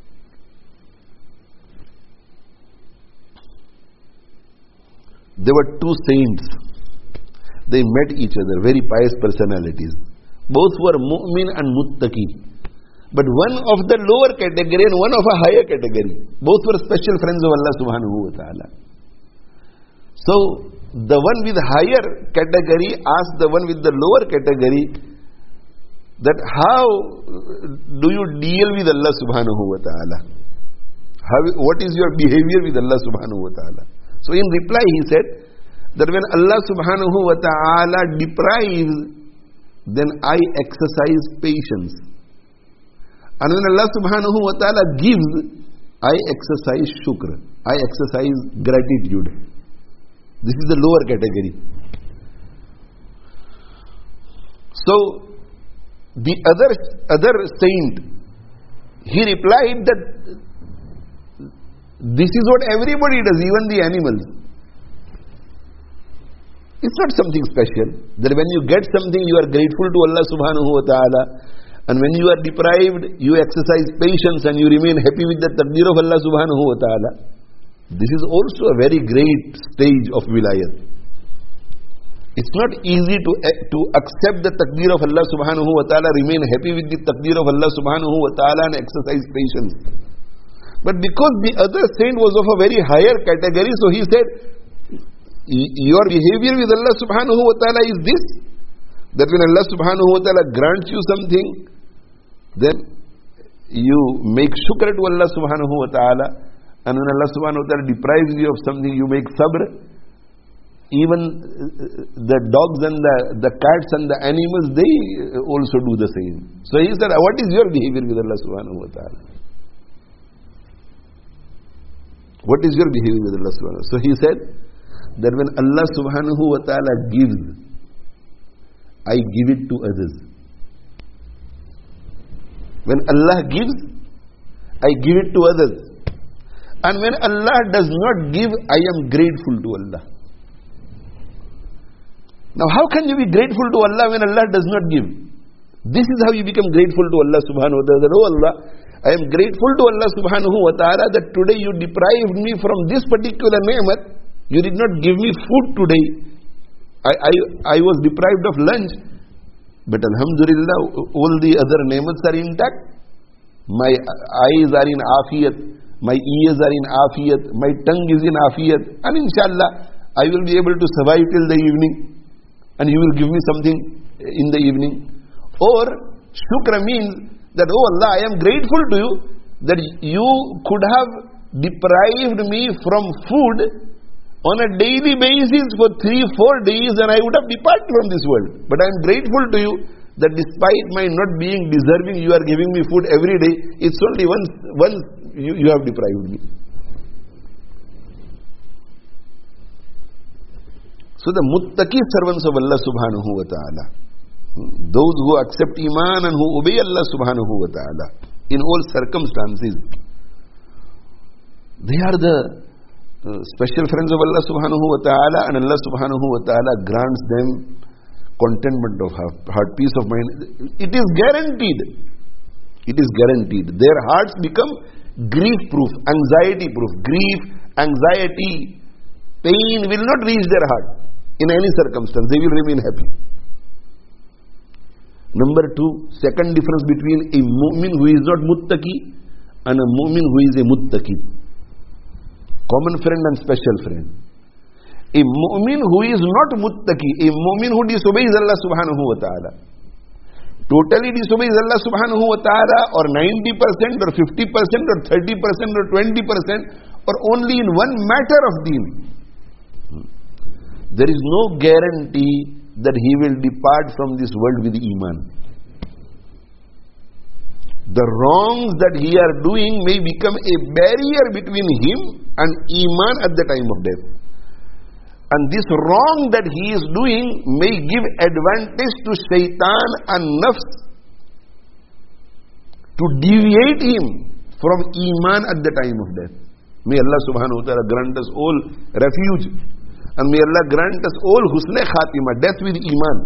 There were two saints. They met each other, very pious personalities. Both were mu'min and muttaqi. But one of the lower category and one of a higher category. Both were special friends of Allah subhanahu wa ta'ala. So, the one with higher category asked the one with the lower category that how do you deal with Allah subhanahu wa ta'ala? What is your behavior with Allah subhanahu wa ta'ala? So in reply he said that when Allah subhanahu wa ta'ala deprives, then I exercise patience. And when Allah subhanahu wa ta'ala gives, I exercise shukr. I exercise gratitude. This is the lower category. So the other saint, he replied that this is what everybody does, even the animals. It's not something special. That when you get something, you are grateful to Allah subhanahu wa ta'ala. And when you are deprived, you exercise patience and you remain happy with the taqdeer of Allah subhanahu wa ta'ala. This is also a very great stage of wilayat. It's not easy to accept the taqdeer of Allah subhanahu wa ta'ala, remain happy with the taqdeer of Allah subhanahu wa ta'ala and exercise patience. But because the other saint was of a very higher category, so he said, your behavior with Allah subhanahu wa ta'ala is this, that when Allah subhanahu wa ta'ala grants you something, then you make shukr to Allah subhanahu wa ta'ala, and when Allah subhanahu wa ta'ala deprives you of something, you make sabr. Even the dogs and the cats and the animals, they also do the same. So he said, what is your behavior with Allah subhanahu wa ta'ala? What is your behavior with Allah subhanahu wa ta'ala? So he said that when Allah subhanahu wa ta'ala gives, I give it to others. When Allah gives, I give it to others. And when Allah does not give, I am grateful to Allah. Now how can you be grateful to Allah when Allah does not give? This is how you become grateful to Allah subhanahu wa ta'ala. Oh Allah, I am grateful to Allah subhanahu wa ta'ala that today you deprived me from this particular ni'mat. You did not give me food today. I was deprived of lunch. But alhamdulillah, all the other ni'mats are intact. My eyes are in afiyat. My ears are in afiyat. My tongue is in afiyat. And inshallah, I will be able to survive till the evening. And you will give me something in the evening. Or shukra means that, oh Allah, I am grateful to you that you could have deprived me from food on a daily basis for 3-4 days and I would have departed from this world. But I am grateful to you that despite my not being deserving, you are giving me food every day. It's only once you have deprived me. So the muttaqi servants of Allah subhanahu wa ta'ala, those who accept Iman and who obey Allah subhanahu wa ta'ala in all circumstances, they are the special friends of Allah subhanahu wa ta'ala, and Allah subhanahu wa ta'ala grants them contentment of heart, peace of mind. It is guaranteed. It is guaranteed. Their hearts become grief-proof, anxiety-proof. Grief, anxiety, pain will not reach their heart in any circumstance. They will remain happy. Number 2, second difference between a mu'min who is not muttaqi and a mu'min who is a muttaqi. Common friend and special friend. A mu'min who is not muttaqi, a mu'min who disobeys Allah subhanahu wa ta'ala, totally disobeys Allah subhanahu wa ta'ala, or 90% or 50% or 30% or 20%, or only in one matter of deen, there is no guarantee that he will depart from this world with Iman. the wrongs that he are doing may become a barrier between him and Iman at the time of death. And this wrong that he is doing may give advantage to Shaitan and Nafs to deviate him from Iman at the time of death. May Allah subhanahu wa ta'ala grant us all refuge. And may Allah grant us all husn khatima, death with Iman.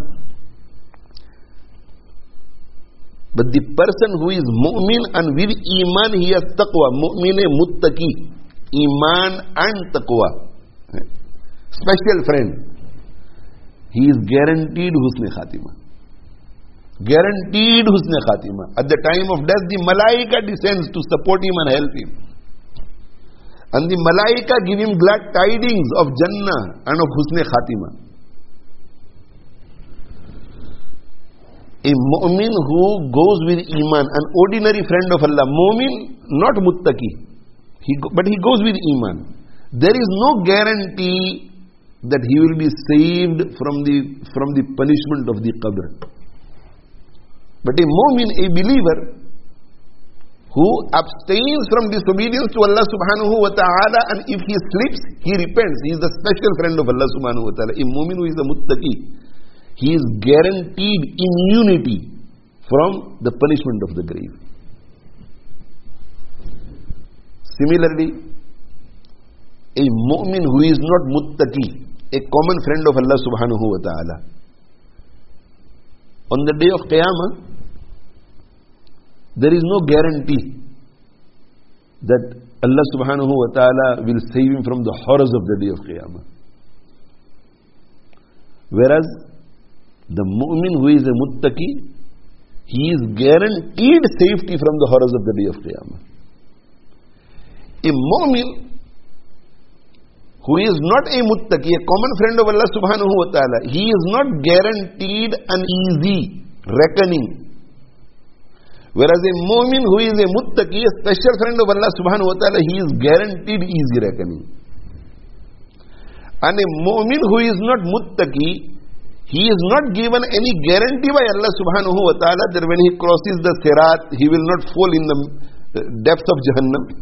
But the person who is mu'min and with Iman, he has taqwa. Mu'min muttaqi. Iman and taqwa. Special friend. He is guaranteed husn khatima. Guaranteed husn khatima. At the time of death, the malaika descends to support him and help him. And the malaika give him glad tidings of Jannah and of husn khatima. A mu'min who goes with Iman, an ordinary friend of Allah, mu'min, not muttaqi, but he goes with Iman. There is no guarantee that he will be saved from the punishment of the qabr. But a mu'min, a believer, who abstains from disobedience to Allah subhanahu wa ta'ala, and if he slips, he repents. He is the special friend of Allah subhanahu wa ta'ala. A mu'min who is a muttaqi, he is guaranteed immunity from the punishment of the grave. Similarly, a mu'min who is not muttaqi, a common friend of Allah subhanahu wa ta'ala, on the day of Qiyamah, there is no guarantee that Allah subhanahu wa ta'ala will save him from the horrors of the day of Qiyamah. Whereas, the mu'min who is a muttaqi, he is guaranteed safety from the horrors of the day of Qiyamah. A mu'min who is not a muttaqi, a common friend of Allah subhanahu wa ta'ala, he is not guaranteed an easy reckoning. Whereas a mu'min who is a muttaqi, a special friend of Allah subhanahu wa ta'ala, he is guaranteed easy reckoning. And a mu'min who is not muttaqi, he is not given any guarantee by Allah subhanahu wa ta'ala that when he crosses the sirat, he will not fall in the depths of Jahannam.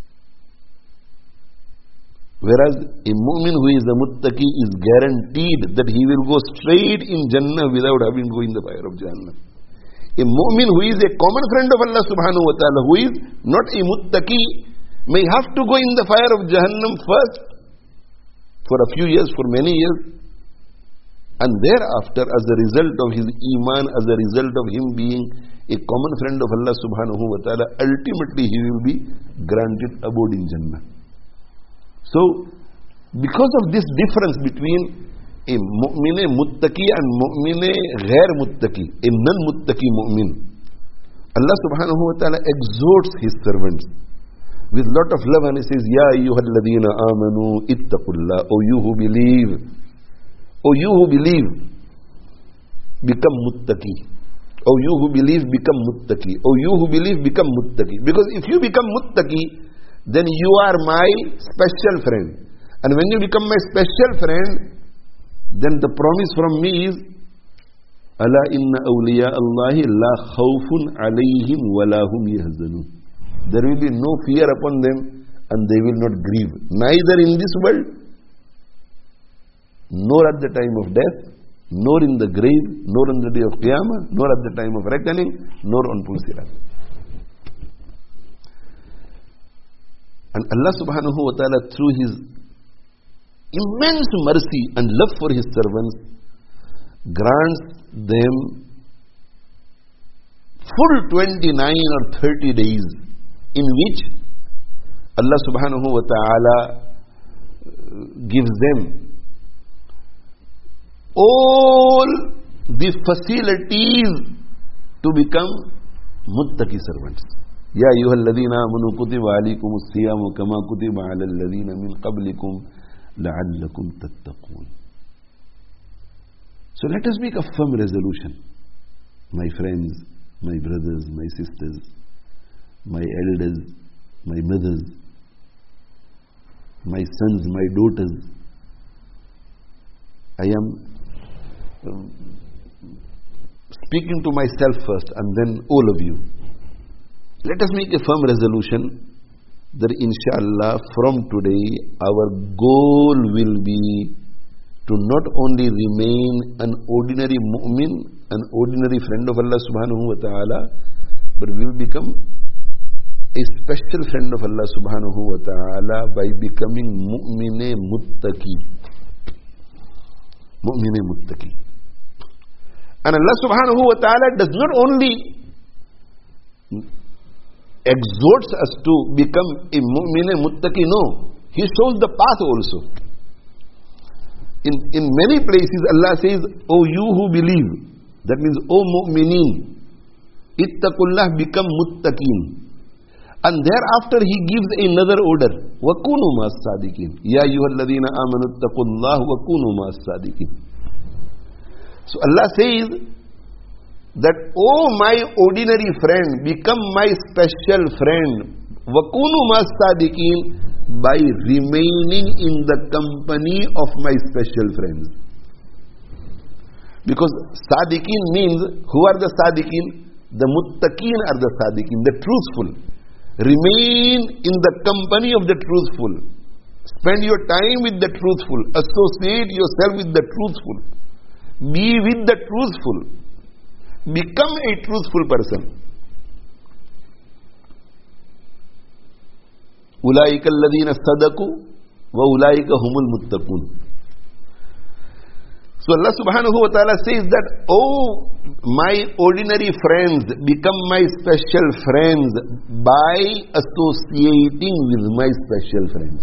Whereas a mu'min who is a muttaqi is guaranteed that he will go straight in Jannah without having to go in the fire of Jahannam. A mu'min who is a common friend of Allah subhanahu wa ta'ala, who is not a muttaqi, may have to go in the fire of Jahannam first for a few years, for many years, and thereafter, as a result of his Iman, as a result of him being a common friend of Allah subhanahu wa ta'ala, ultimately he will be granted abode in Jannah. So, because of this difference between a mu'min muttaqi and mu'min ghair muttaqi, a non-muttaqi mu'min, Allah subhanahu wa ta'ala exhorts his servants with lot of love, and he says, Ya ayyuhalladheena amanu ittaqullah, O you who believe, O you who believe, become muttaqi. O you who believe, become muttaqi. O you who believe, become muttaqi. Because if you become muttaqi, then you are my special friend. And when you become my special friend, then the promise from me is, Ala inna awliya Allahi la khawfun alayhim wa la hum yahzanun. There will be no fear upon them and they will not grieve. Neither in this world, nor at the time of death, nor in the grave, nor on the day of Qiyamah, nor at the time of reckoning, nor on Pulsirat. And Allah subhanahu wa ta'ala, through his immense mercy and love for his servants, grants them full 29 or 30 days in which Allah subhanahu wa ta'ala gives them all the facilities to become muttaqi servants. Ya ayyuhalladheena amanu kutiba alaykumus siyamu kama kutiba alal ladheena min qablikum la'allakum tattaqun. So let us make a firm resolution, my friends, my brothers, my sisters, my elders, my mothers, my sons, my daughters. I am speaking to myself first and then all of you. Let us make a firm resolution that inshallah from today our goal will be to not only remain an ordinary mu'min, an ordinary friend of Allah subhanahu wa ta'ala, but we will become a special friend of Allah subhanahu wa ta'ala by becoming mu'mine muttaqi. Mu'mine muttaqi. And Allah subhanahu wa ta'ala does not only exhorts us to become a mu'mine muttaqi, no. He shows the path also. In many places Allah says, O you who believe, that means O mu'minin, ittaqullah, become muttaqin. And thereafter He gives another order, وَكُونُوا مَا الصَّادِقِينَ يَا أَيُّهَا الَّذِينَ آمَنُوا اتَّقُوا اللَّهَ وَكُونُوا مَا الصَّادِقِينَ. So Allah says that, O my ordinary friend, become my special friend, وَكُونُوا مَا الصَّادِقِينَ, by remaining in the company of my special friends. Because Sadiqin means, who are the Sadiqin? The Muttaqin are the Sadiqin, the truthful. Remain in the company of the truthful. Spend your time with the truthful. Associate yourself with the truthful. Be with the truthful. Become a truthful person. Ulaika alladhina sadaku wa ulaika humul muttaqun. So Allah subhanahu wa ta'ala says that, oh my ordinary friends, become my special friends by associating with my special friends.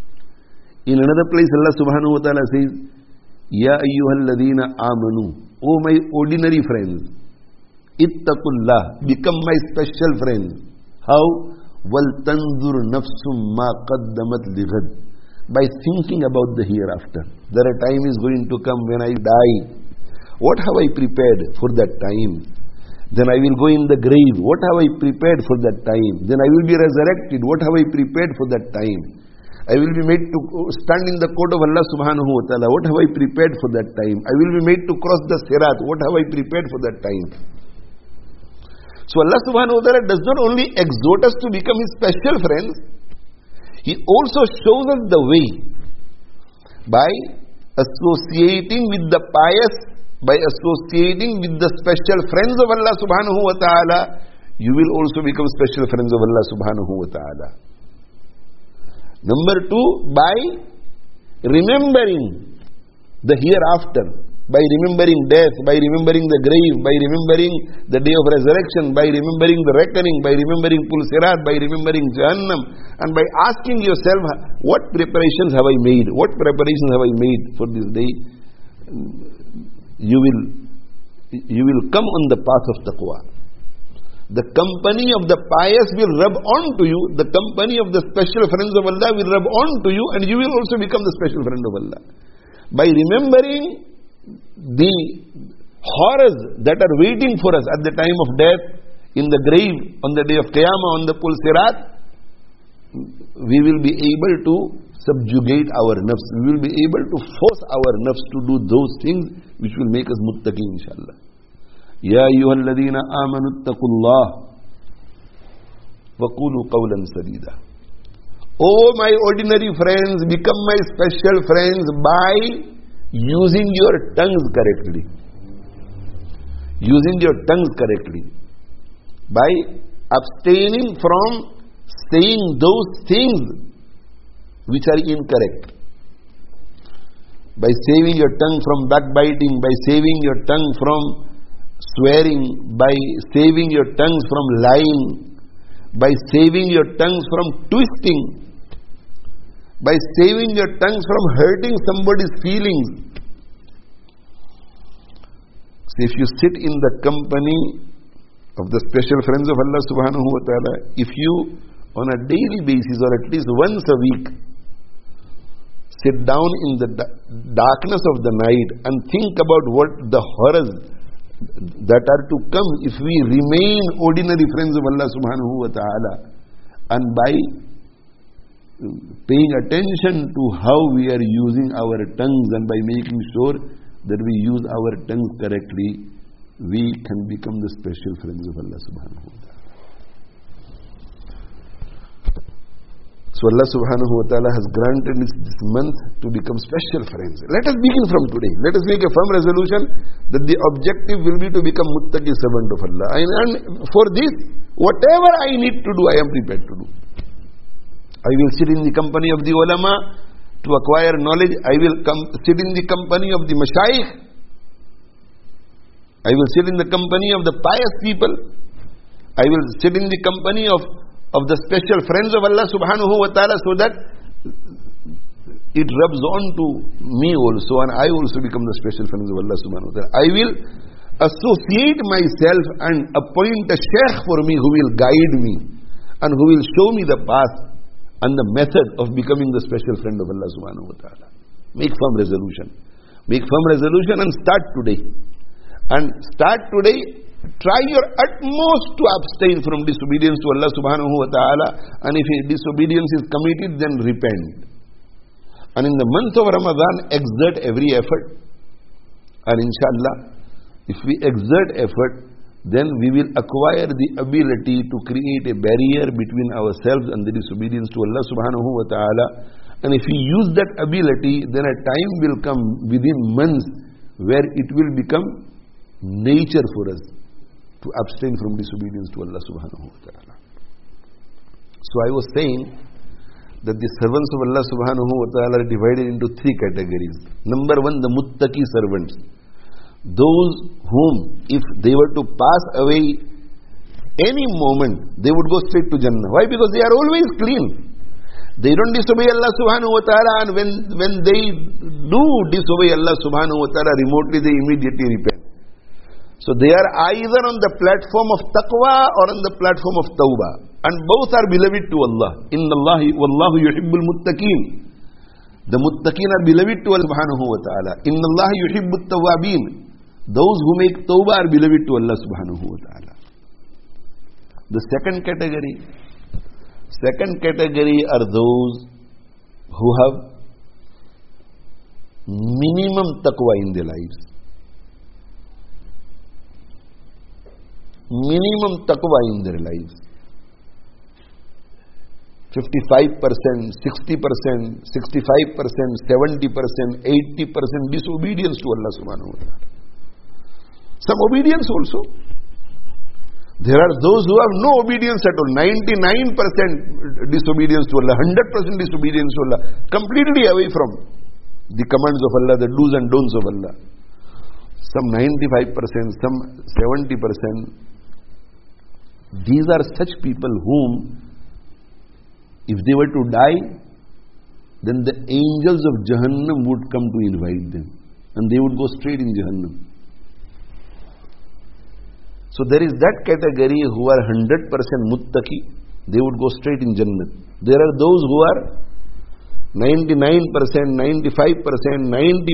In another place Allah subhanahu wa ta'ala says, Ya ayyuhalladhina amanu, oh my ordinary friends, ittaqullah, become my special friends. How? وَلْتَنْظُرْ نَفْسٌ مَا قَدَّمَتْ لِغَدٍ, by thinking about the hereafter. There a time is going to come when I die. What have I prepared for that time? Then I will go in the grave. What have I prepared for that time? Then I will be resurrected. What have I prepared for that time? I will be made to stand in the court of Allah subhanahu wa ta'ala. What have I prepared for that time? I will be made to cross the sirat. What have I prepared for that time? So Allah subhanahu wa ta'ala does not only exhort us to become His special friends, He also shows us the way. By associating with the pious, by associating with the special friends of Allah subhanahu wa ta'ala, you will also become special friends of Allah subhanahu wa ta'ala. Number two, by remembering the hereafter. By remembering death, by remembering the grave, by remembering the day of resurrection, by remembering the reckoning, by remembering Pul Sirat, by remembering Jahannam, and by asking yourself, what preparations have I made? What preparations have I made for this day? You will come on the path of taqwa. The company of the pious will rub on to you, the company of the special friends of Allah will rub on to you, and you will also become the special friend of Allah. By remembering the horrors that are waiting for us at the time of death, in the grave, on the day of Qiyamah, on the Pul Sirat, we will be able to subjugate our nafs. We will be able to force our nafs to do those things which will make us muttaqi, inshallah. Ya ayyuhalladhina amanu ittaqullah wa qulu qawlan sadida. Oh my ordinary friends, become my special friends by using your tongues correctly. Using your tongues correctly. By abstaining from saying those things which are incorrect. By saving your tongue from backbiting, by saving your tongue from swearing, by saving your tongues from lying, by saving your tongues from twisting, by saving your tongues from hurting somebody's feelings. So if you sit in the company of the special friends of Allah subhanahu wa ta'ala, if you on a daily basis or at least once a week sit down in the darkness of the night and think about what the horrors that are to come if we remain ordinary friends of Allah subhanahu wa ta'ala, and by paying attention to how we are using our tongues and by making sure that we use our tongues correctly, we can become the special friends of Allah subhanahu wa ta'ala. So Allah subhanahu wa ta'ala has granted this month to become special friends. Let us begin from today. Let us make a firm resolution that the objective will be to become muttaqi servant of Allah. And for this, whatever I need to do, I am prepared to do. I will sit in the company of the ulama to acquire knowledge. I will sit in the company of the mashayikh. I will sit in the company of the pious people. I will sit in the company of the special friends of Allah subhanahu wa ta'ala, so that it rubs on to me also, and I also become the special friends of Allah subhanahu wa ta'ala. I will associate myself and appoint a sheikh for me who will guide me and who will show me the path and the method of becoming the special friend of Allah subhanahu wa ta'ala. Make firm resolution. Make firm resolution and start today. And start today. Try your utmost to abstain from disobedience to Allah subhanahu wa ta'ala, and if disobedience is committed, then repent. And in the month of Ramadan, exert every effort. And inshallah, if we exert effort, then we will acquire the ability to create a barrier between ourselves and the disobedience to Allah subhanahu wa ta'ala. And if we use that ability, then a time will come within months where it will become nature for us to abstain from disobedience to Allah subhanahu wa ta'ala. So I was saying that the servants of Allah subhanahu wa ta'ala are divided into three categories. Number one, the muttaqi servants. Those whom, if they were to pass away any moment, they would go straight to Jannah. Why? Because they are always clean. They don't disobey Allah subhanahu wa ta'ala, and when they do disobey Allah subhanahu wa ta'ala remotely, they immediately repent. So they are either on the platform of taqwa or on the platform of tawbah. And both are beloved to Allah. Inna Allahi wallahu yuhibbul muttaqeen. The muttaqeen are beloved to Allah subhanahu wa ta'ala. Inna Allahi yuhibbut tawabin. Those who make tawbah are beloved to Allah subhanahu wa ta'ala. The second category are those who have minimum taqwa in their lives. Minimum taqwa in their lives. 55%, 60%, 65%, 70%, 80% disobedience to Allah subhanahu wa ta'ala. Some obedience also. There are those who have no obedience at all. 99% disobedience to Allah, 100% disobedience to Allah, completely away from the commands of Allah, the do's and don'ts of Allah. Some 95%, some 70%. These are such people whom, if they were to die, then the angels of Jahannam would come to invite them, and they would go straight in Jahannam. So there is that category who are 100% muttaqi, they would go straight in Jannah. There are those who are 99%, 95%, 90%, 80%,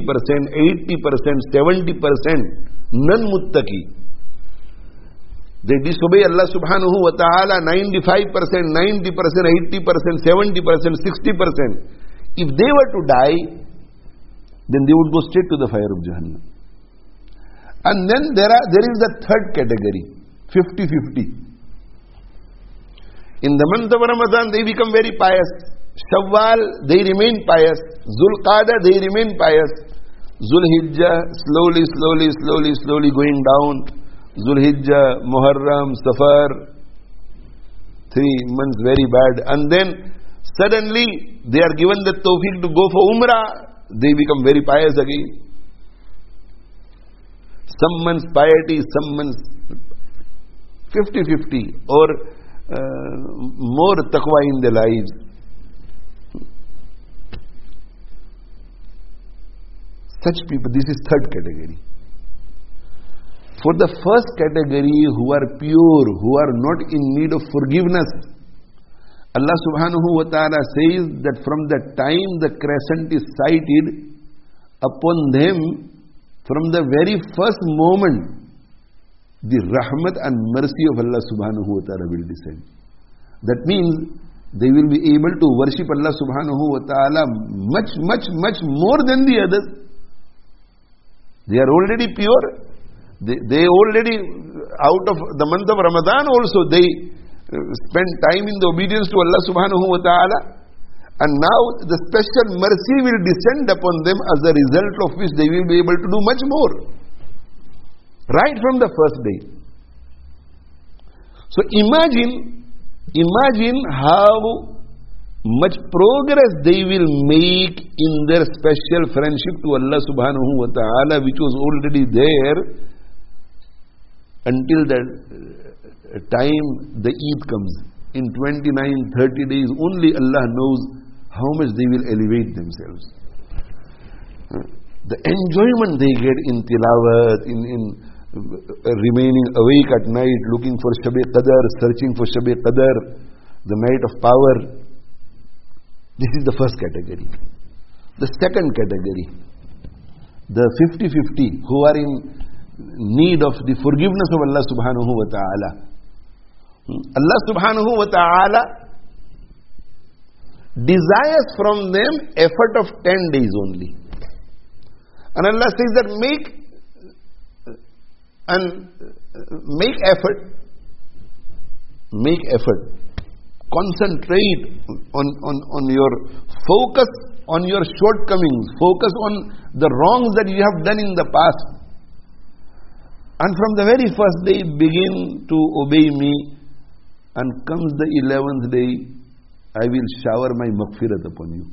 70% non-muttaqi. They disobey Allah subhanahu wa ta'ala 95%, 90%, 80%, 70%, 60%. If they were to die, then they would go straight to the fire of Jahannam. And then there is the third category, 50-50. In the month of Ramadan, they become very pious. Shawwal, they remain pious. Zulqa'dah, they remain pious. Zulhijjah, slowly going down. Zulhijjah, Muharram, Safar, 3 months very bad. And then suddenly they are given the tawfiq to go for Umrah. They become very pious again. Some months piety, some months 50-50 or more taqwa in their lives. Such people, this is third category. For the first category, who are pure, who are not in need of forgiveness, Allah subhanahu wa ta'ala says that from the time the crescent is sighted, upon them, from the very first moment, the rahmat and mercy of Allah subhanahu wa ta'ala will descend. That means they will be able to worship Allah subhanahu wa ta'ala much more than the others. They are already pure. They already, out of the month of Ramadan also, they spend time in the obedience to Allah subhanahu wa ta'ala. And now the special mercy will descend upon them, as a result of which they will be able to do much more. Right from the first day. So imagine how much progress they will make in their special friendship to Allah subhanahu wa ta'ala, which was already there until the time the Eid comes. In 29, 30 days, only Allah knows how much they will elevate themselves. The enjoyment they get in tilawat, in remaining awake at night, looking for Shab-e-Qadr, searching for Shab-e-Qadr, the night of power. This is the first category. The second category, the 50-50 who are in need of the forgiveness of Allah subhanahu wa ta'ala. Allah subhanahu wa ta'ala desires from them effort of 10 days only. And Allah says that make effort. Concentrate on your focus on your shortcomings, focus on the wrongs that you have done in the past. And from the very first day, begin to obey me, and comes the 11th day, I will shower my maghfirat upon you.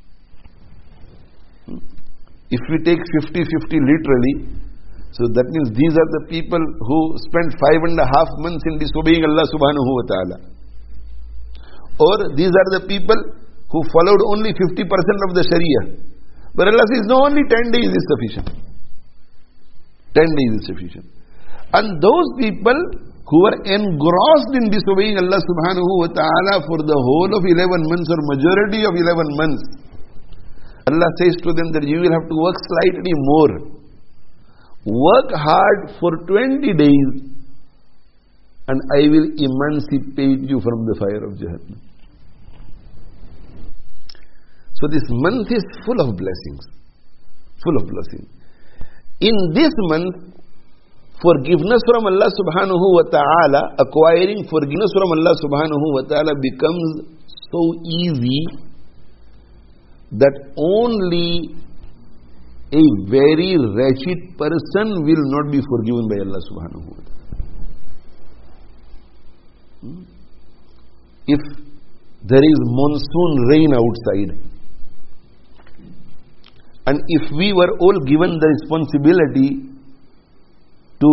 If we take 50-50 literally, so that means these are the people who spent 5.5 months in disobeying Allah subhanahu wa ta'ala. Or these are the people who followed only 50% of the Sharia. But Allah says, no, only 10 days is sufficient. 10 days is sufficient. And those people who were engrossed in disobeying Allah subhanahu wa ta'ala for the whole of 11 months or majority of 11 months, Allah says to them that you will have to work slightly more. Work hard for 20 days and I will emancipate you from the fire of Jahannam. So this month is full of blessings. Full of blessings. In this month, forgiveness from Allah subhanahu wa ta'ala, acquiring forgiveness from Allah subhanahu wa ta'ala becomes so easy that only a very wretched person will not be forgiven by Allah subhanahu wa ta'ala. If there is monsoon rain outside, and if we were all given the responsibility to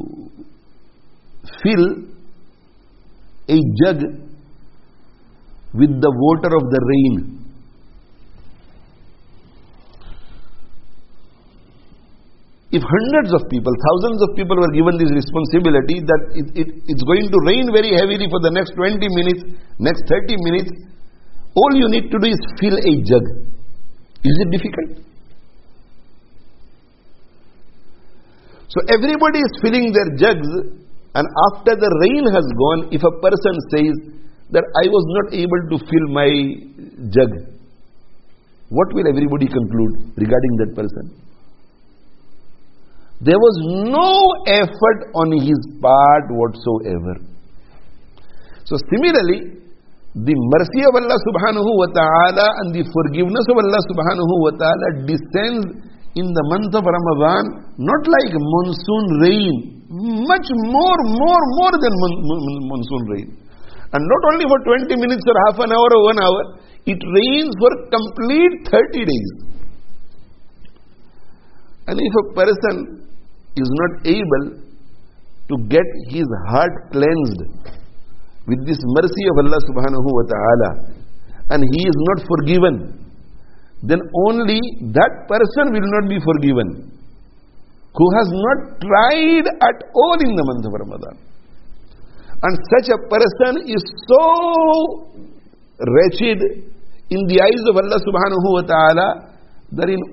fill a jug with the water of the rain, if hundreds of people, thousands of people were given this responsibility that it's going to rain very heavily for the next 20 minutes, next 30 minutes, all you need to do is fill a jug. Is it difficult? So everybody is filling their jugs, and after the rain has gone, if a person says that I was not able to fill my jug, what will everybody conclude regarding that person? There was no effort on his part whatsoever. So similarly, the mercy of Allah subhanahu wa ta'ala and the forgiveness of Allah subhanahu wa ta'ala descends in the month of Ramadan, not like monsoon rain, much more than monsoon rain. And not only for 20 minutes or half an hour or 1 hour, it rains for complete 30 days. And if a person is not able to get his heart cleansed with this mercy of Allah subhanahu wa ta'ala, and he is not forgiven, then only that person will not be forgiven who has not tried at all in the month of Ramadan. And such a person is so wretched in the eyes of Allah subhanahu wa ta'ala that in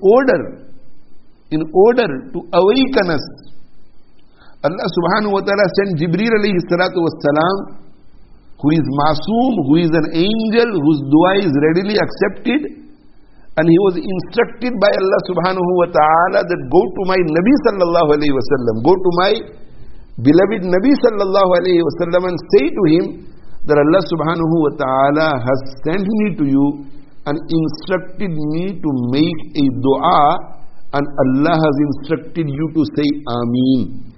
order to awaken us, Allah subhanahu wa ta'ala sent Jibreel alayhi salatu was salam, who is masoom, who is an angel, whose dua is readily accepted, and he was instructed by Allah subhanahu wa ta'ala that go to my Nabi sallallahu alayhi wa sallam, go to my beloved Nabi sallallahu alayhi wa sallam and say to him that Allah subhanahu wa ta'ala has sent me to you and instructed me to make a dua, and Allah has instructed you to say Ameen.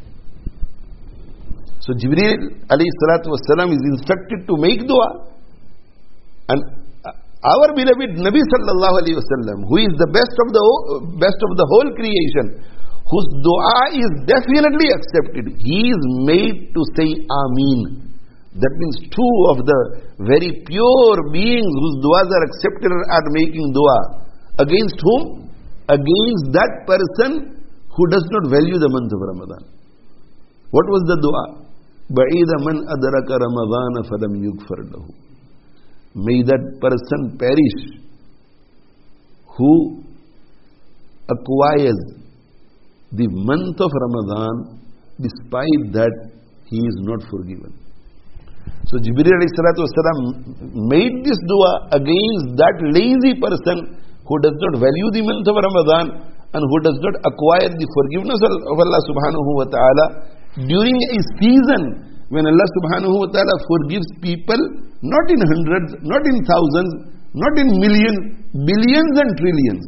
So Jibreel alayhi salatu wasalam is instructed to make dua. And our beloved Nabi sallallahu alayhi wasallam, who is the best of the whole creation, whose dua is definitely accepted, he is made to say Ameen. That means two of the very pure beings whose duas are accepted are making dua. Against whom? Against that person who does not value the month of Ramadan. What was the dua? Ba'ida man adraka Ramadan falam yughfar lahu. May that person perish who acquires the month of Ramadan despite that he is not forgiven. So Jibreel alayhi salatu wasalam made this dua against that lazy person who does not value the month of Ramadan and who does not acquire the forgiveness of Allah subhanahu wa ta'ala during a season when Allah subhanahu wa ta'ala forgives people not in hundreds, not in thousands, not in millions, billions and trillions.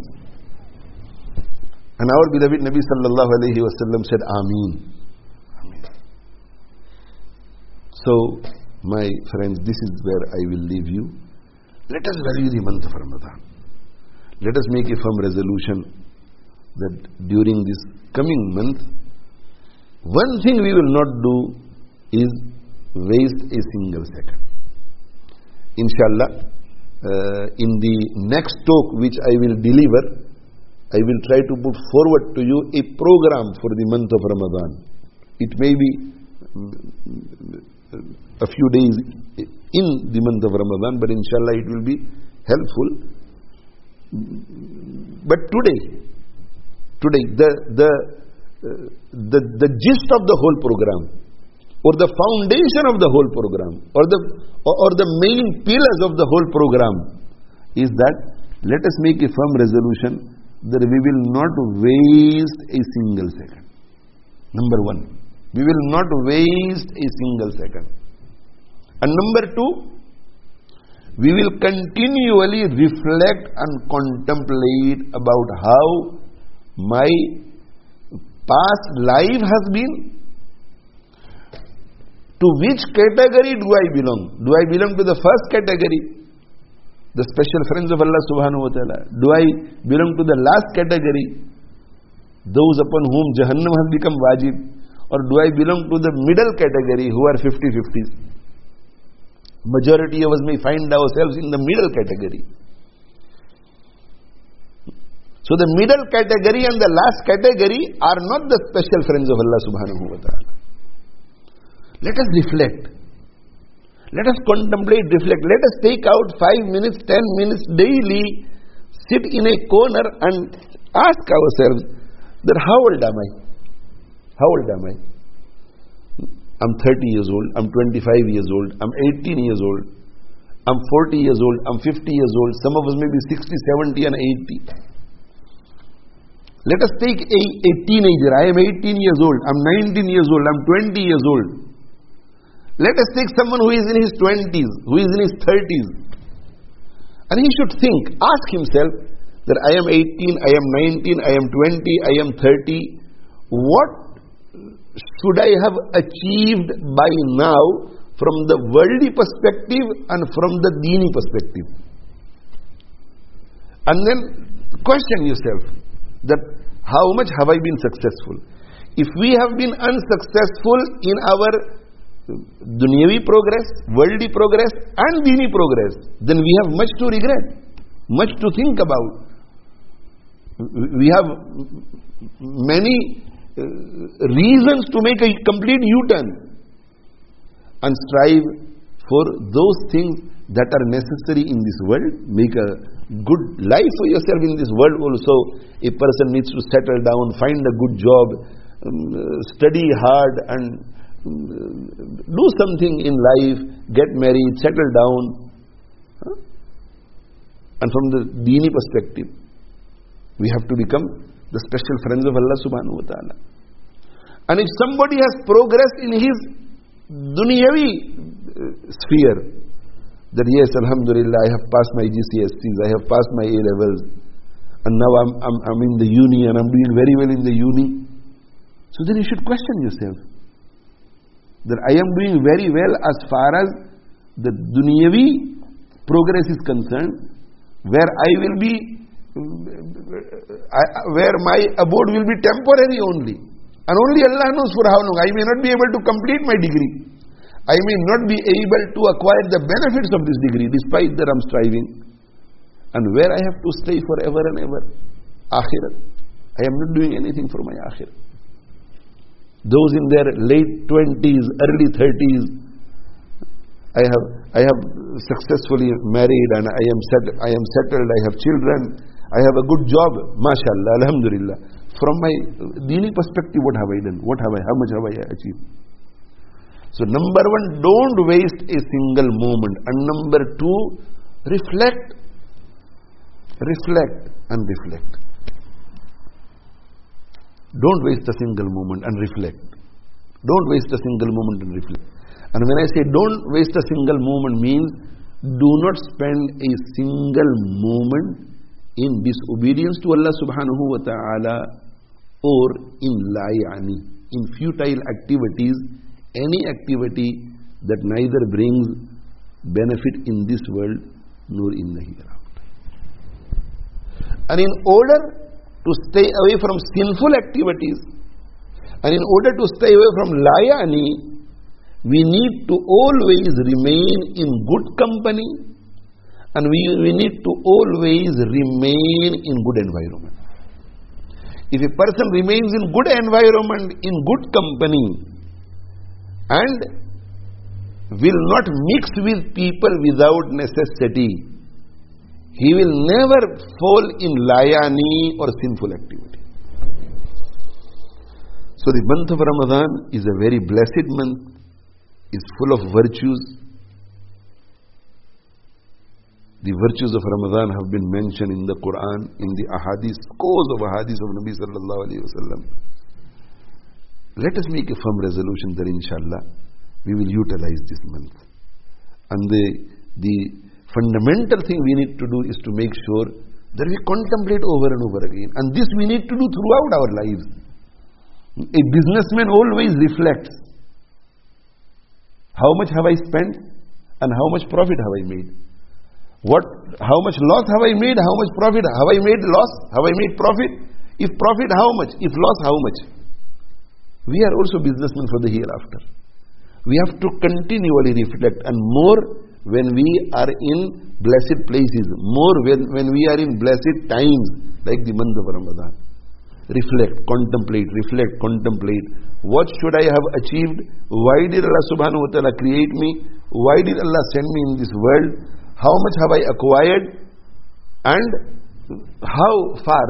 And our beloved Nabi sallallahu alayhi wa sallam said Ameen. Ameen. So, my friends, this is where I will leave you. Let us value the month of Ramadan. Let us make a firm resolution that during this coming month, one thing we will not do is waste a single second. Inshallah, in the next talk which I will deliver, I will try to put forward to you a program for the month of Ramadan. It may be a few days in the month of Ramadan, but inshallah it will be helpful. But today, the gist of the whole program, or the foundation of the whole program, or the main pillars of the whole program, is that let us make a firm resolution that we will not waste a single second. Number one, we will not waste a single second. And number two, we will continually reflect and contemplate about how my past life has been. To which category do I belong? Do I belong to the first category, the special friends of Allah subhanahu wa ta'ala? Do I belong to the last category, those upon whom Jahannam has become wajib? Or do I belong to the middle category who are 50-50s? Majority of us may find ourselves in the middle category. So the middle category and the last category are not the special friends of Allah subhanahu wa ta'ala. Let us reflect. Let us contemplate, reflect. Let us take out 5 minutes, 10 minutes daily, sit in a corner and ask ourselves that how old am I? How old am I? I'm 30 years old, I'm 25 years old, I'm 18 years old, I'm 40 years old, I'm 50 years old, some of us may be 60, 70 and 80. Let us take a teenager. I am 18 years old, I'm 19 years old, I'm 20 years old. Let us take someone who is in his 20s, who is in his 30s. And he should think, ask himself that I am 18, I am 19, I am 20, I am 30. What should I have achieved by now from the worldly perspective and from the deeni perspective? And then question yourself that how much have I been successful? If we have been unsuccessful in our dunyavi progress, worldly progress and deeni progress, then we have much to regret, much to think about. We have many reasons to make a complete U-turn and strive for those things that are necessary in this world. Make a good life for yourself in this world also. A person needs to settle down, find a good job, study hard and do something in life, get married, settle down. And from the deeni perspective, we have to become the special friends of Allah subhanahu wa ta'ala. And if somebody has progressed in his dunyavi sphere, that yes, Alhamdulillah, I have passed my GCSEs, I have passed my A-levels, and now I'm in the uni and I'm doing very well in the uni. So then you should question yourself that I am doing very well as far as the dunyavi progress is concerned, where I will be, where my abode will be temporary only. And only Allah knows for how long. I may not be able to complete my degree. I may not be able to acquire the benefits of this degree despite that I'm striving. And where I have to stay forever and ever. Akhirat. I am not doing anything for my akhirat. Those in their late 20s, early 30s, I have successfully married and I am settled, I have children, I have a good job, mashallah, alhamdulillah. From my dini perspective, what have I done? How much have I achieved? So number one, don't waste a single moment. And number two, reflect and reflect. Don't waste a single moment and reflect. Don't waste a single moment and reflect. And when I say don't waste a single moment means do not spend a single moment in disobedience to Allah subhanahu wa ta'ala or in layani, in futile activities, any activity that neither brings benefit in this world nor in the hereafter. And in order to stay away from sinful activities, and in order to stay away from layani, we need to always remain in good company, and we need to always remain in good environment. If a person remains in good environment, in good company, and will not mix with people without necessity, he will never fall in layani or sinful activity. So the month of Ramadan is a very blessed month, is full of virtues. The virtues of Ramadan have been mentioned in the Quran, in the ahadith, scores of ahadith of Nabi sallallahu alayhi wa sallam. Let us make a firm resolution that inshallah we will utilize this month. And the fundamental thing we need to do is to make sure that we contemplate over and over again. And this we need to do throughout our lives. A businessman always reflects. How much have I spent and how much profit have I made? How much loss have I made? How much profit? Have I made loss? Have I made profit? If profit, how much? If loss, how much? We are also businessmen for the hereafter. We have to continually reflect, and more when we are in blessed places, more when we are in blessed times like the month of Ramadan. Reflect, contemplate. What should I have achieved? Why did Allah subhanahu wa ta'ala create me? Why did Allah send me in this world? How much have I acquired? And how far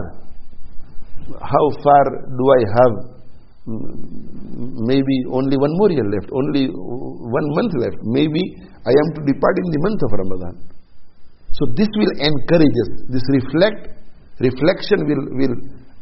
do I have? Maybe only one more year left, only 1 month left. Maybe I am to depart in the month of Ramadan. So this will encourage us. This reflection will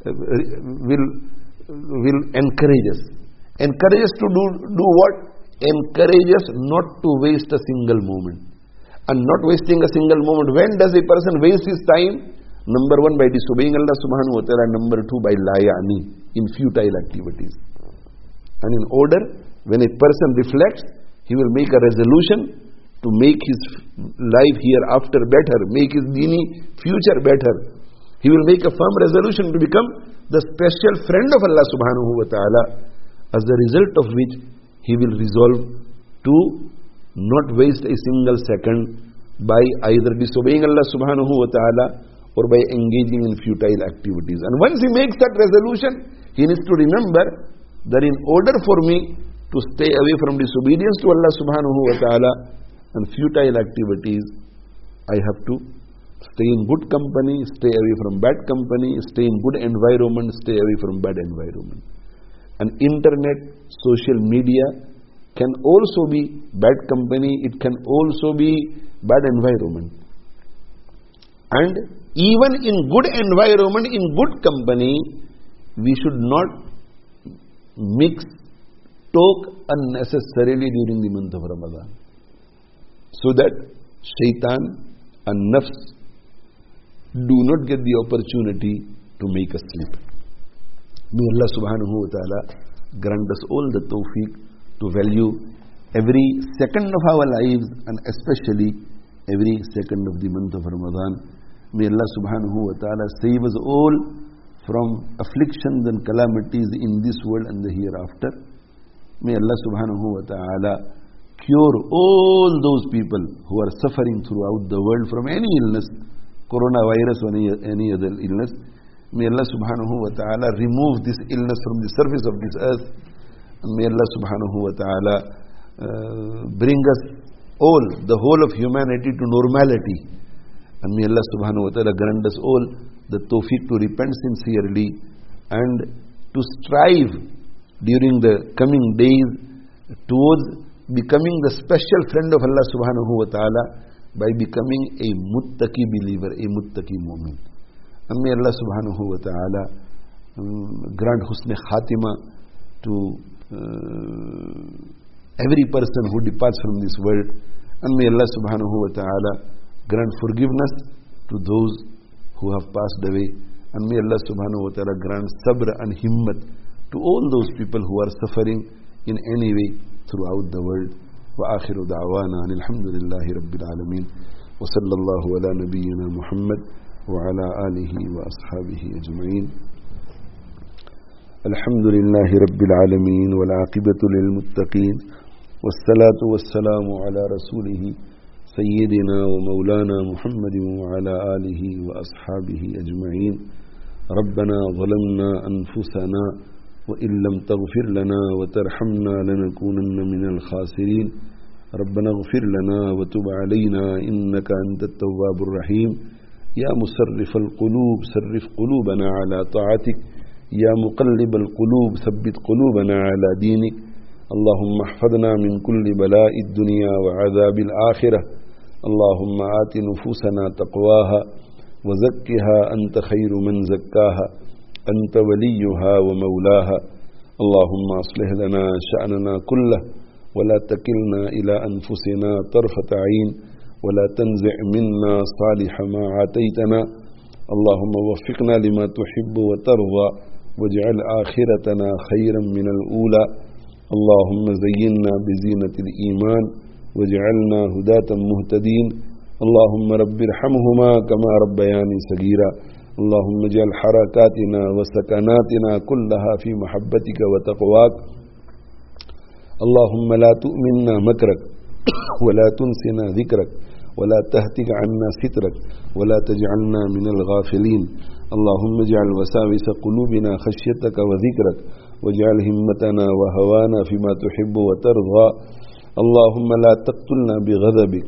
encourage us. Encourage us to do what? Encourage us not to waste a single moment. And not wasting a single moment. When does a person waste his time? Number one, by disobeying Allah subhanahu wa ta'ala. Number two, by layani, in futile activities. And in order, when a person reflects, he will make a resolution to make his life hereafter better, make his dini future better. He will make a firm resolution to become the special friend of Allah subhanahu wa ta'ala, as the result of which he will resolve to not waste a single second by either disobeying Allah subhanahu wa ta'ala or by engaging in futile activities. And once he makes that resolution, he needs to remember that in order for me to stay away from disobedience to Allah subhanahu wa ta'ala and futile activities, I have to stay in good company, stay away from bad company, stay in good environment, stay away from bad environment. And internet, social media can also be bad company, it can also be bad environment. And even in good environment, in good company, we should not mix, talk unnecessarily during the month of Ramadan. So that Shaitan and nafs do not get the opportunity to make us sleep. May Allah subhanahu wa ta'ala grant us all the tawfiq to value every second of our lives, and especially every second of the month of Ramadan. May Allah subhanahu wa ta'ala save us all from afflictions and calamities in this world and the hereafter. May Allah subhanahu wa ta'ala cure all those people who are suffering throughout the world from any illness, coronavirus or any other illness. May Allah subhanahu wa ta'ala remove this illness from the surface of this earth. And may Allah subhanahu wa ta'ala bring us all, the whole of humanity, to normality. And may Allah subhanahu wa ta'ala grant us all the tawfiq to repent sincerely and to strive during the coming days towards becoming the special friend of Allah subhanahu wa ta'ala by becoming a muttaqi believer, a muttaqi mu'min. And may Allah subhanahu wa ta'ala grant husn khatima to every person who departs from this world. And may Allah subhanahu wa ta'ala grant forgiveness to those who have passed away. And may Allah subhanahu wa ta'ala grant sabr and himmat to all those people who are suffering in any way throughout the world. وآخر دعوانا أن الحمد لله رب العالمين وصلى الله على نبينا محمد وعلى آله وأصحابه أجمعين. الحمد لله رب العالمين والعاقبة للمتقين والصلاة والسلام على رسوله سيدنا ومولانا محمد وعلى آله وأصحابه أجمعين. ربنا ظلمنا أنفسنا وإن لم تغفر لنا وترحمنا لنكونن من الخاسرين. ربنا اغفر لنا وتب علينا إنك أنت التواب الرحيم. يا مصرف القلوب صرف قلوبنا على طاعتك. يا مقلب القلوب ثبت قلوبنا على دينك. اللهم احفظنا من كل بلاء الدنيا وعذاب الآخرة. اللهم آت نفوسنا تقواها وزكها أنت خير من زكاها أنت وليها ومولاها. اللهم أصلح لنا شأننا كله ولا تكلنا إلى أنفسنا طرفة عين ولا تنزع منا صالح ما عاتيتنا. اللهم وفقنا لما تحب وترضى واجعل آخرتنا خيرا من الأولى. اللهم زينا بزينة الإيمان واجعلنا هداة مهتدين. اللهم رب ارحمهما كما ربياني صغيرا. اللهم اجعل حركاتنا وسكناتنا كلها في محبتك وتقواك. اللهم لا تؤمنا مكرك ولا تنسنا ذكرك ولا تهتك عنا سترك ولا تجعلنا من الغافلين. اللهم اجعل وساوس قلوبنا خشيتك وذكرك واجعل همتنا وهوانا فيما تحب وترضى. اللهم لا تقتلنا بغضبك.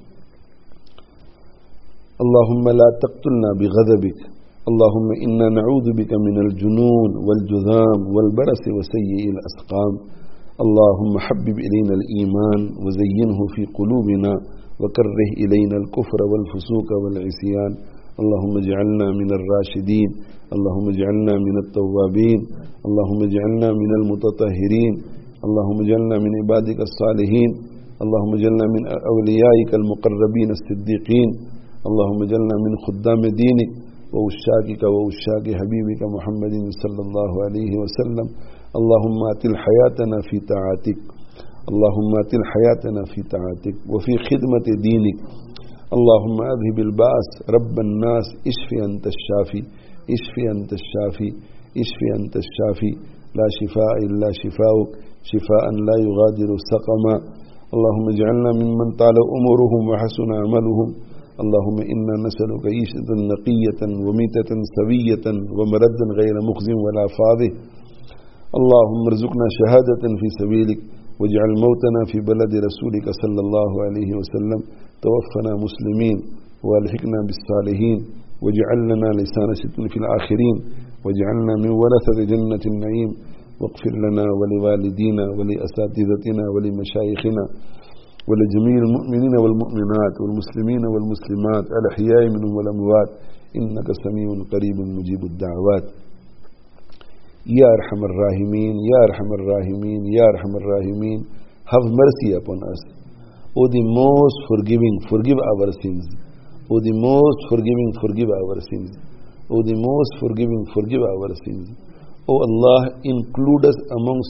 اللهم لا تقتلنا بغضبك. اللهم إنا نعوذ بك من الجنون والجذام والبرس وسيء الأسقام. اللهم حبب إلينا الإيمان وزينه في قلوبنا وكره إلينا الكفر والفسوق والعصيان. اللهم اجعلنا من الراشدين. اللهم اجعلنا من التوابين. اللهم اجعلنا من المتطهرين. اللهم اجعلنا من عبادك الصالحين. اللهم اجعلنا من أوليائك المقربين الصديقين. اللهم اجعلنا من خدام دينك ووشاكك ووشاك حبيبك محمد صلى الله عليه وسلم. اللهم أتل حياتنا في طاعتك. اللهم أتل حياتنا في طاعتك وفي خدمة دينك. اللهم أذهب البأس رب الناس اشفي أنت الشافي. اشفي أنت الشافي. اشفي أنت الشافي. لا شفاء إلا شفاؤك شفاء لا يغادر سقما. اللهم اجعلنا ممن طال أمورهم وحسن عملهم. اللهم إنا نسألك عيشة نقية وميتة سوية ومردا غير مخز ولا فاضح. اللهم ارزقنا شهادة في سبيلك واجعل موتنا في بلد رسولك صلى الله عليه وسلم. توفنا مسلمين والحقنا بالصالحين واجعل لنا لسان صدق في الآخرين واجعلنا من ورثة جنة النعيم. واغفر لنا ولوالدينا ولأساتذتنا ولمشايخنا ولجميع المؤمنين والمؤمنات والمسلمين والمسلمات الأحياء منهم والأموات إنك سميع قريب مجيب الدعوات. Ya Arhamar Rahimin, Ya Arhamar Rahimin, Ya Arhamar Rahimin, have mercy upon us. O the most forgiving, forgive our sins. O the most forgiving, forgive our sins. O the most forgiving, forgive our sins. O Allah, include us amongst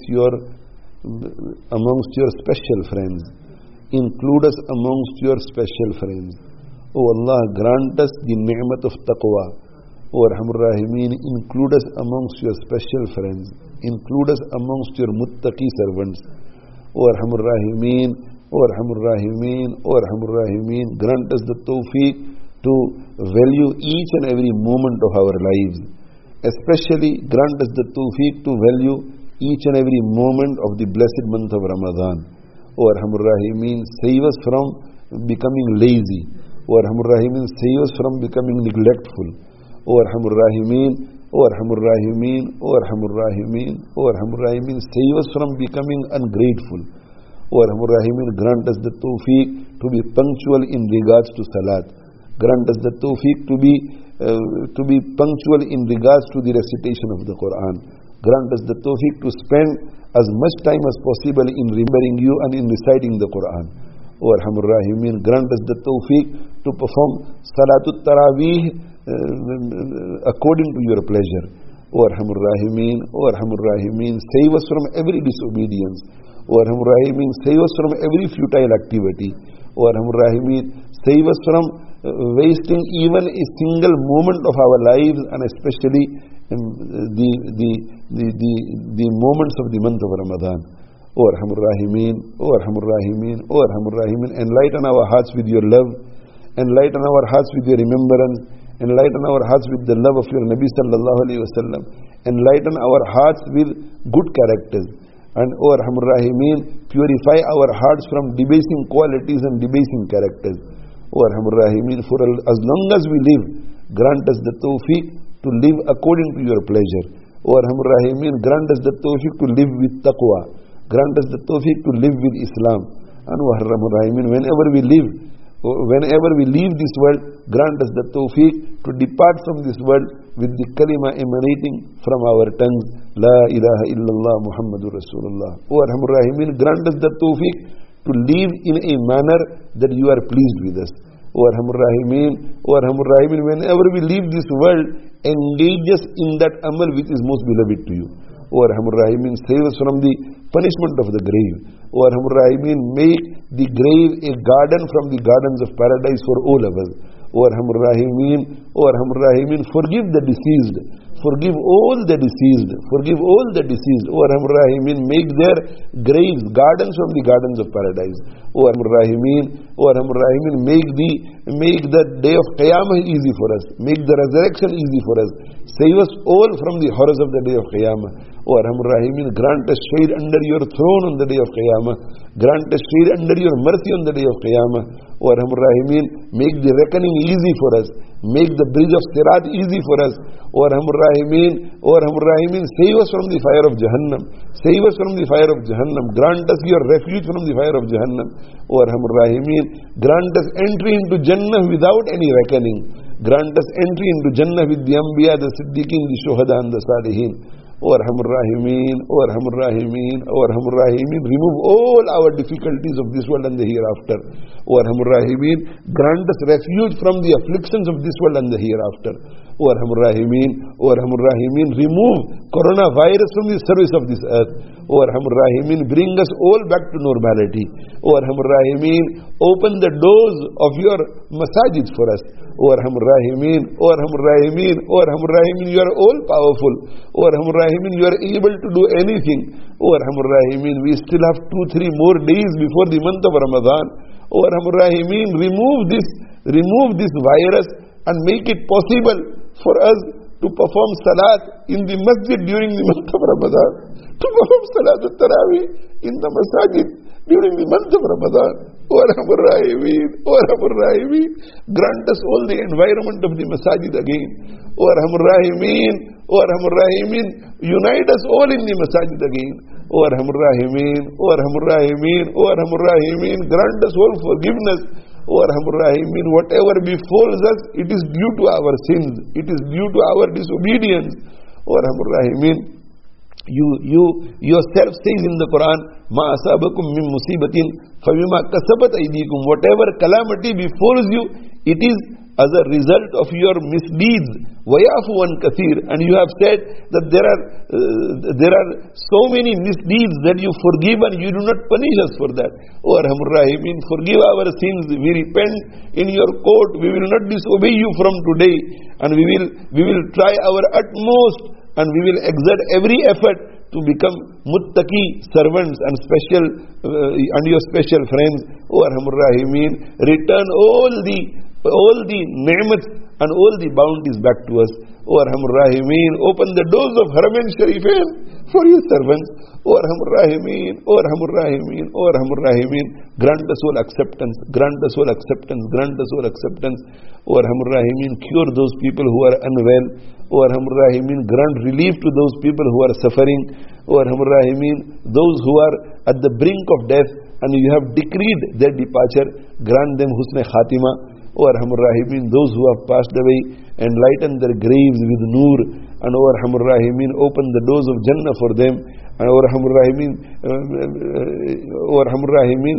your special friends. Include us amongst your special friends. O Allah, grant us the ni'mat of taqwa. O Arhamur Rahimeen, include us amongst your special friends. Include us amongst your muttaqi servants. O Arhamur Rahimeen, O Arhamur Rahimeen, O Arhamur Rahimeen, grant us the tawfiq to value each and every moment of our lives. Especially grant us the tawfiq to value each and every moment of the blessed month of Ramadan. O Arhamur Rahimeen, save us from becoming lazy. O Arhamur Rahimeen, save us from becoming neglectful. O Arhamur Rahimeen, O Arhamur Rahimeen, O Arhamur Rahimeen, O Arhamur Rahimeen, save us from becoming ungrateful. O Arhamur Rahimeen, grant us the tawfiq to be punctual in regards to salat. Grant us the tawfiq to be punctual in regards to the recitation of the Quran. Grant us the tawfiq to spend as much time as possible in remembering you and in reciting the Quran. O Arhamur Rahimeen, grant us the tawfiq to perform Salatul Taraweeh according to your pleasure. O Arhamur Rahimeen, O Arhamur Rahimeen, save us from every disobedience. O Arhamur Rahimeen, save us from every futile activity. O Arhamur Rahimeen, save us from wasting even a single moment of our lives, and especially the moments of the month of Ramadan. O Arhamur Rahimeen, O Arhamur Rahimeen, O Arhamur Rahimeen, enlighten our hearts with your love, enlighten our hearts with your remembrance, enlighten our hearts with the love of your Nabi sallallahu alayhi wa sallam, enlighten our hearts with good characters, and O Arhamur Rahimeen, purify our hearts from debasing qualities and debasing characters. O Arhamur Rahimeen, for as long as we live, grant us the tawfiq to live according to your pleasure. O Arhamur Rahimeen, grant us the tawfiq to live with taqwa. Grant us the tawfiq to live with Islam. And O Arhamur Rahimeen, whenever we leave this world, grant us the tawfiq to depart from this world with the kalima emanating from our tongues, La ilaha illallah Muhammadur Rasulullah. O Arhamur Rahimeen, grant us the tawfiq to live in a manner that you are pleased with us. O Arhamur Rahimeen, O Arhamur Rahimeen, whenever we leave this world, engage us in that amal which is most beloved to you. O Arhamur Rahimeen, save us from the punishment of the grave. O Arhamur Rahimeen, make the grave a garden from the gardens of paradise for all of us. O Arhamur Rahimeen, O Arhamur Rahimeen, forgive the deceased. Forgive all the deceased. Forgive all the deceased. O Arhamur Rahimeen, make their graves gardens from the gardens of paradise. O Arhamur Rahimeen, O Arhamur Rahimeen, make the day of Qiyamah easy for us. Make the resurrection easy for us. Save us all from the horrors of the day of Qiyamah. O Arhamur Rahimeen, grant us shade under your throne on the day of Qiyamah. Grant us shade under your mercy on the day of Qiyamah. O Arhamur Rahimeen, make the reckoning easy for us. Make the bridge of Sirat easy for us. O Arhamur Rahimeen, O Arhamur Rahimeen, save us from the fire of Jahannam. Save us from the fire of Jahannam. Grant us your refuge from the fire of Jahannam. O Arhamur Rahimeen, grant us entry into Jannah without any reckoning. Grant us entry into Jannah with the Anbiya, the Siddiqeen, the Shuhada and the Salihin. O Arhamur Rahimeen, O Arhamur Rahimeen, O Arhamur Rahimeen, remove all our difficulties of this world and the hereafter. O Arhamur Rahimeen, grant us refuge from the afflictions of this world and the hereafter. O Arhamur Rahimeen, O Arhamur Rahimeen, remove coronavirus from the surface of this earth. O Arhamur Rahimeen, bring us all back to normality. O Arhamur Rahimeen, open the doors of your masajid for us. O Arhamur Rahimeen, O Arhamur Rahimeen, O Arhamur Rahimeen, you are all powerful. O Arhamur Rahimeen, you are able to do anything. O Arhamur Rahimeen, we still have 2-3 more days before the month of Ramadan. O Arhamur Rahimeen, remove this virus and make it possible for us to perform salat in the masjid during the month of Ramadan. To perform salat al-Taraweeh in the masajid during the month of Ramadan. O Arhamur Rahimeen, O Arhamur Rahimeen, grant us all the environment of the masajid again. O Arhamur Rahimeen, O Arhamur Rahimeen, unite us all in the masajid again. O Arhamur Rahimeen, O Arhamur Rahimeen, O Arhamur Rahimeen, grant us all forgiveness. O Arhamur Rahimeen, whatever befalls us, it is due to our sins. It is due to our disobedience. O Arhamur Rahimeen, You yourself says in the Quran, Ma asabakum min musibatin fabima kasabat aydikum. Whatever calamity befalls you, it is as a result of your misdeeds. Wayafu an kathir. And you have said that there are so many misdeeds that you forgive and you do not punish us for that. O Arhamur Rahimin, forgive our sins. We repent in your court. We will not disobey you from today. And we will try our utmost, and we will exert every effort to become muttaqi servants and special and your special friends. O Arhamur Rahimin, return all the ni'mats and all the bounties back to us. O Arhamur Rahimin, open the doors of Haramain Sharifain for your servants. O Arhamur Rahimin, O Arhamur Rahimin, O Arhamur Rahimin, grant us all acceptance, grant us all acceptance, grant us all acceptance. O Arhamur Rahimin, cure those people who are unwell. O Arhamur Rahimin, grant relief to those people who are suffering. O Arhamur Rahimin, those who are at the brink of death and you have decreed their departure, grant them husn khatima. O Arhamur Rahimin, those who have passed away, enlighten their graves with noor. And O Arhamur Rahimin, open the doors of Jannah for them. And O Arhamur Rahimin,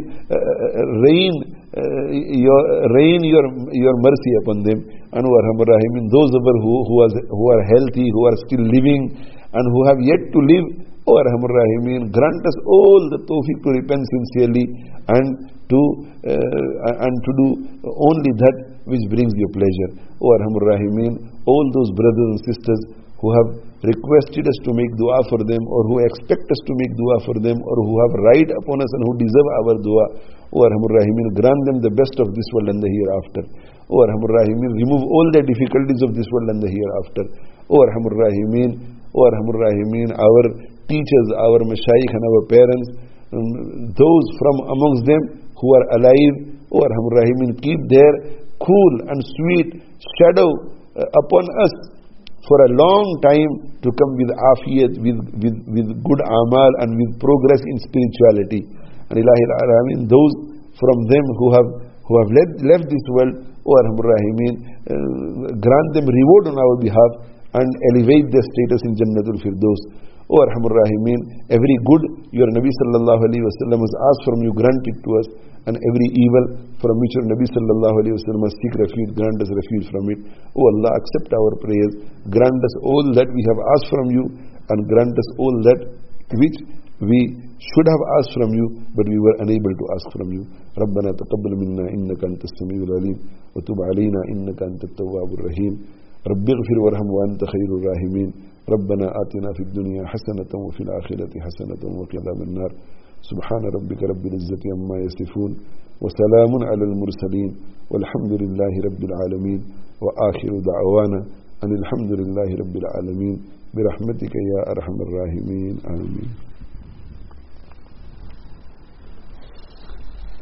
rain your mercy upon them. And O Arhamur Rahimin, those of us who are healthy, who are still living, and who have yet to live, O Arhamur Rahimin, grant us all the tawfiq to repent sincerely and to do only that which brings you pleasure. O Arhamur Rahimin, all those brothers and sisters who have requested us to make dua for them, or who expect us to make dua for them, or who have right upon us and who deserve our dua, O Arhamur Rahimin, grant them the best of this world and the hereafter. O Arhamur Rahimin, remove all the difficulties of this world and the hereafter. O Arhamur Rahimin, our teachers, our mashayikh and our parents, those from amongst them who are alive, O Arhamur Rahimin, keep their cool and sweet shadow upon us for a long time to come with afiyat, with good amal and with progress in spirituality. And Ilahi al-Alamin, those from them who have left this world, O Arhamur Rahimin, grant them reward on our behalf and elevate their status in Jannatul Firdaus. O Arhamur Rahimin, every good your Nabi sallallahu alaihi wasallam has asked from you, grant it to us, and every evil from which your Nabi sallallahu alaihi wasallam has seek refuge, grant us refuge from it. O Allah, accept our prayers, grant us all that we have asked from you, and grant us all that which we should have asked from you, but we were unable to ask from you. ربنا تقبل منا إنك أنت السميع العليم وتب علينا إنك أنت التواب الرحيم رب اغفر وارحم وأنت خير الراحمين ربنا آتنا في الدنيا حسنة وفي الآخرة حسنة وقنا عذاب النار سبحان ربك رب العزة عما يصفون وسلام على المرسلين والحمد لله رب العالمين وآخر دعوانا أن الحمد لله رب العالمين برحمتك يا أرحم الراحمين آمين.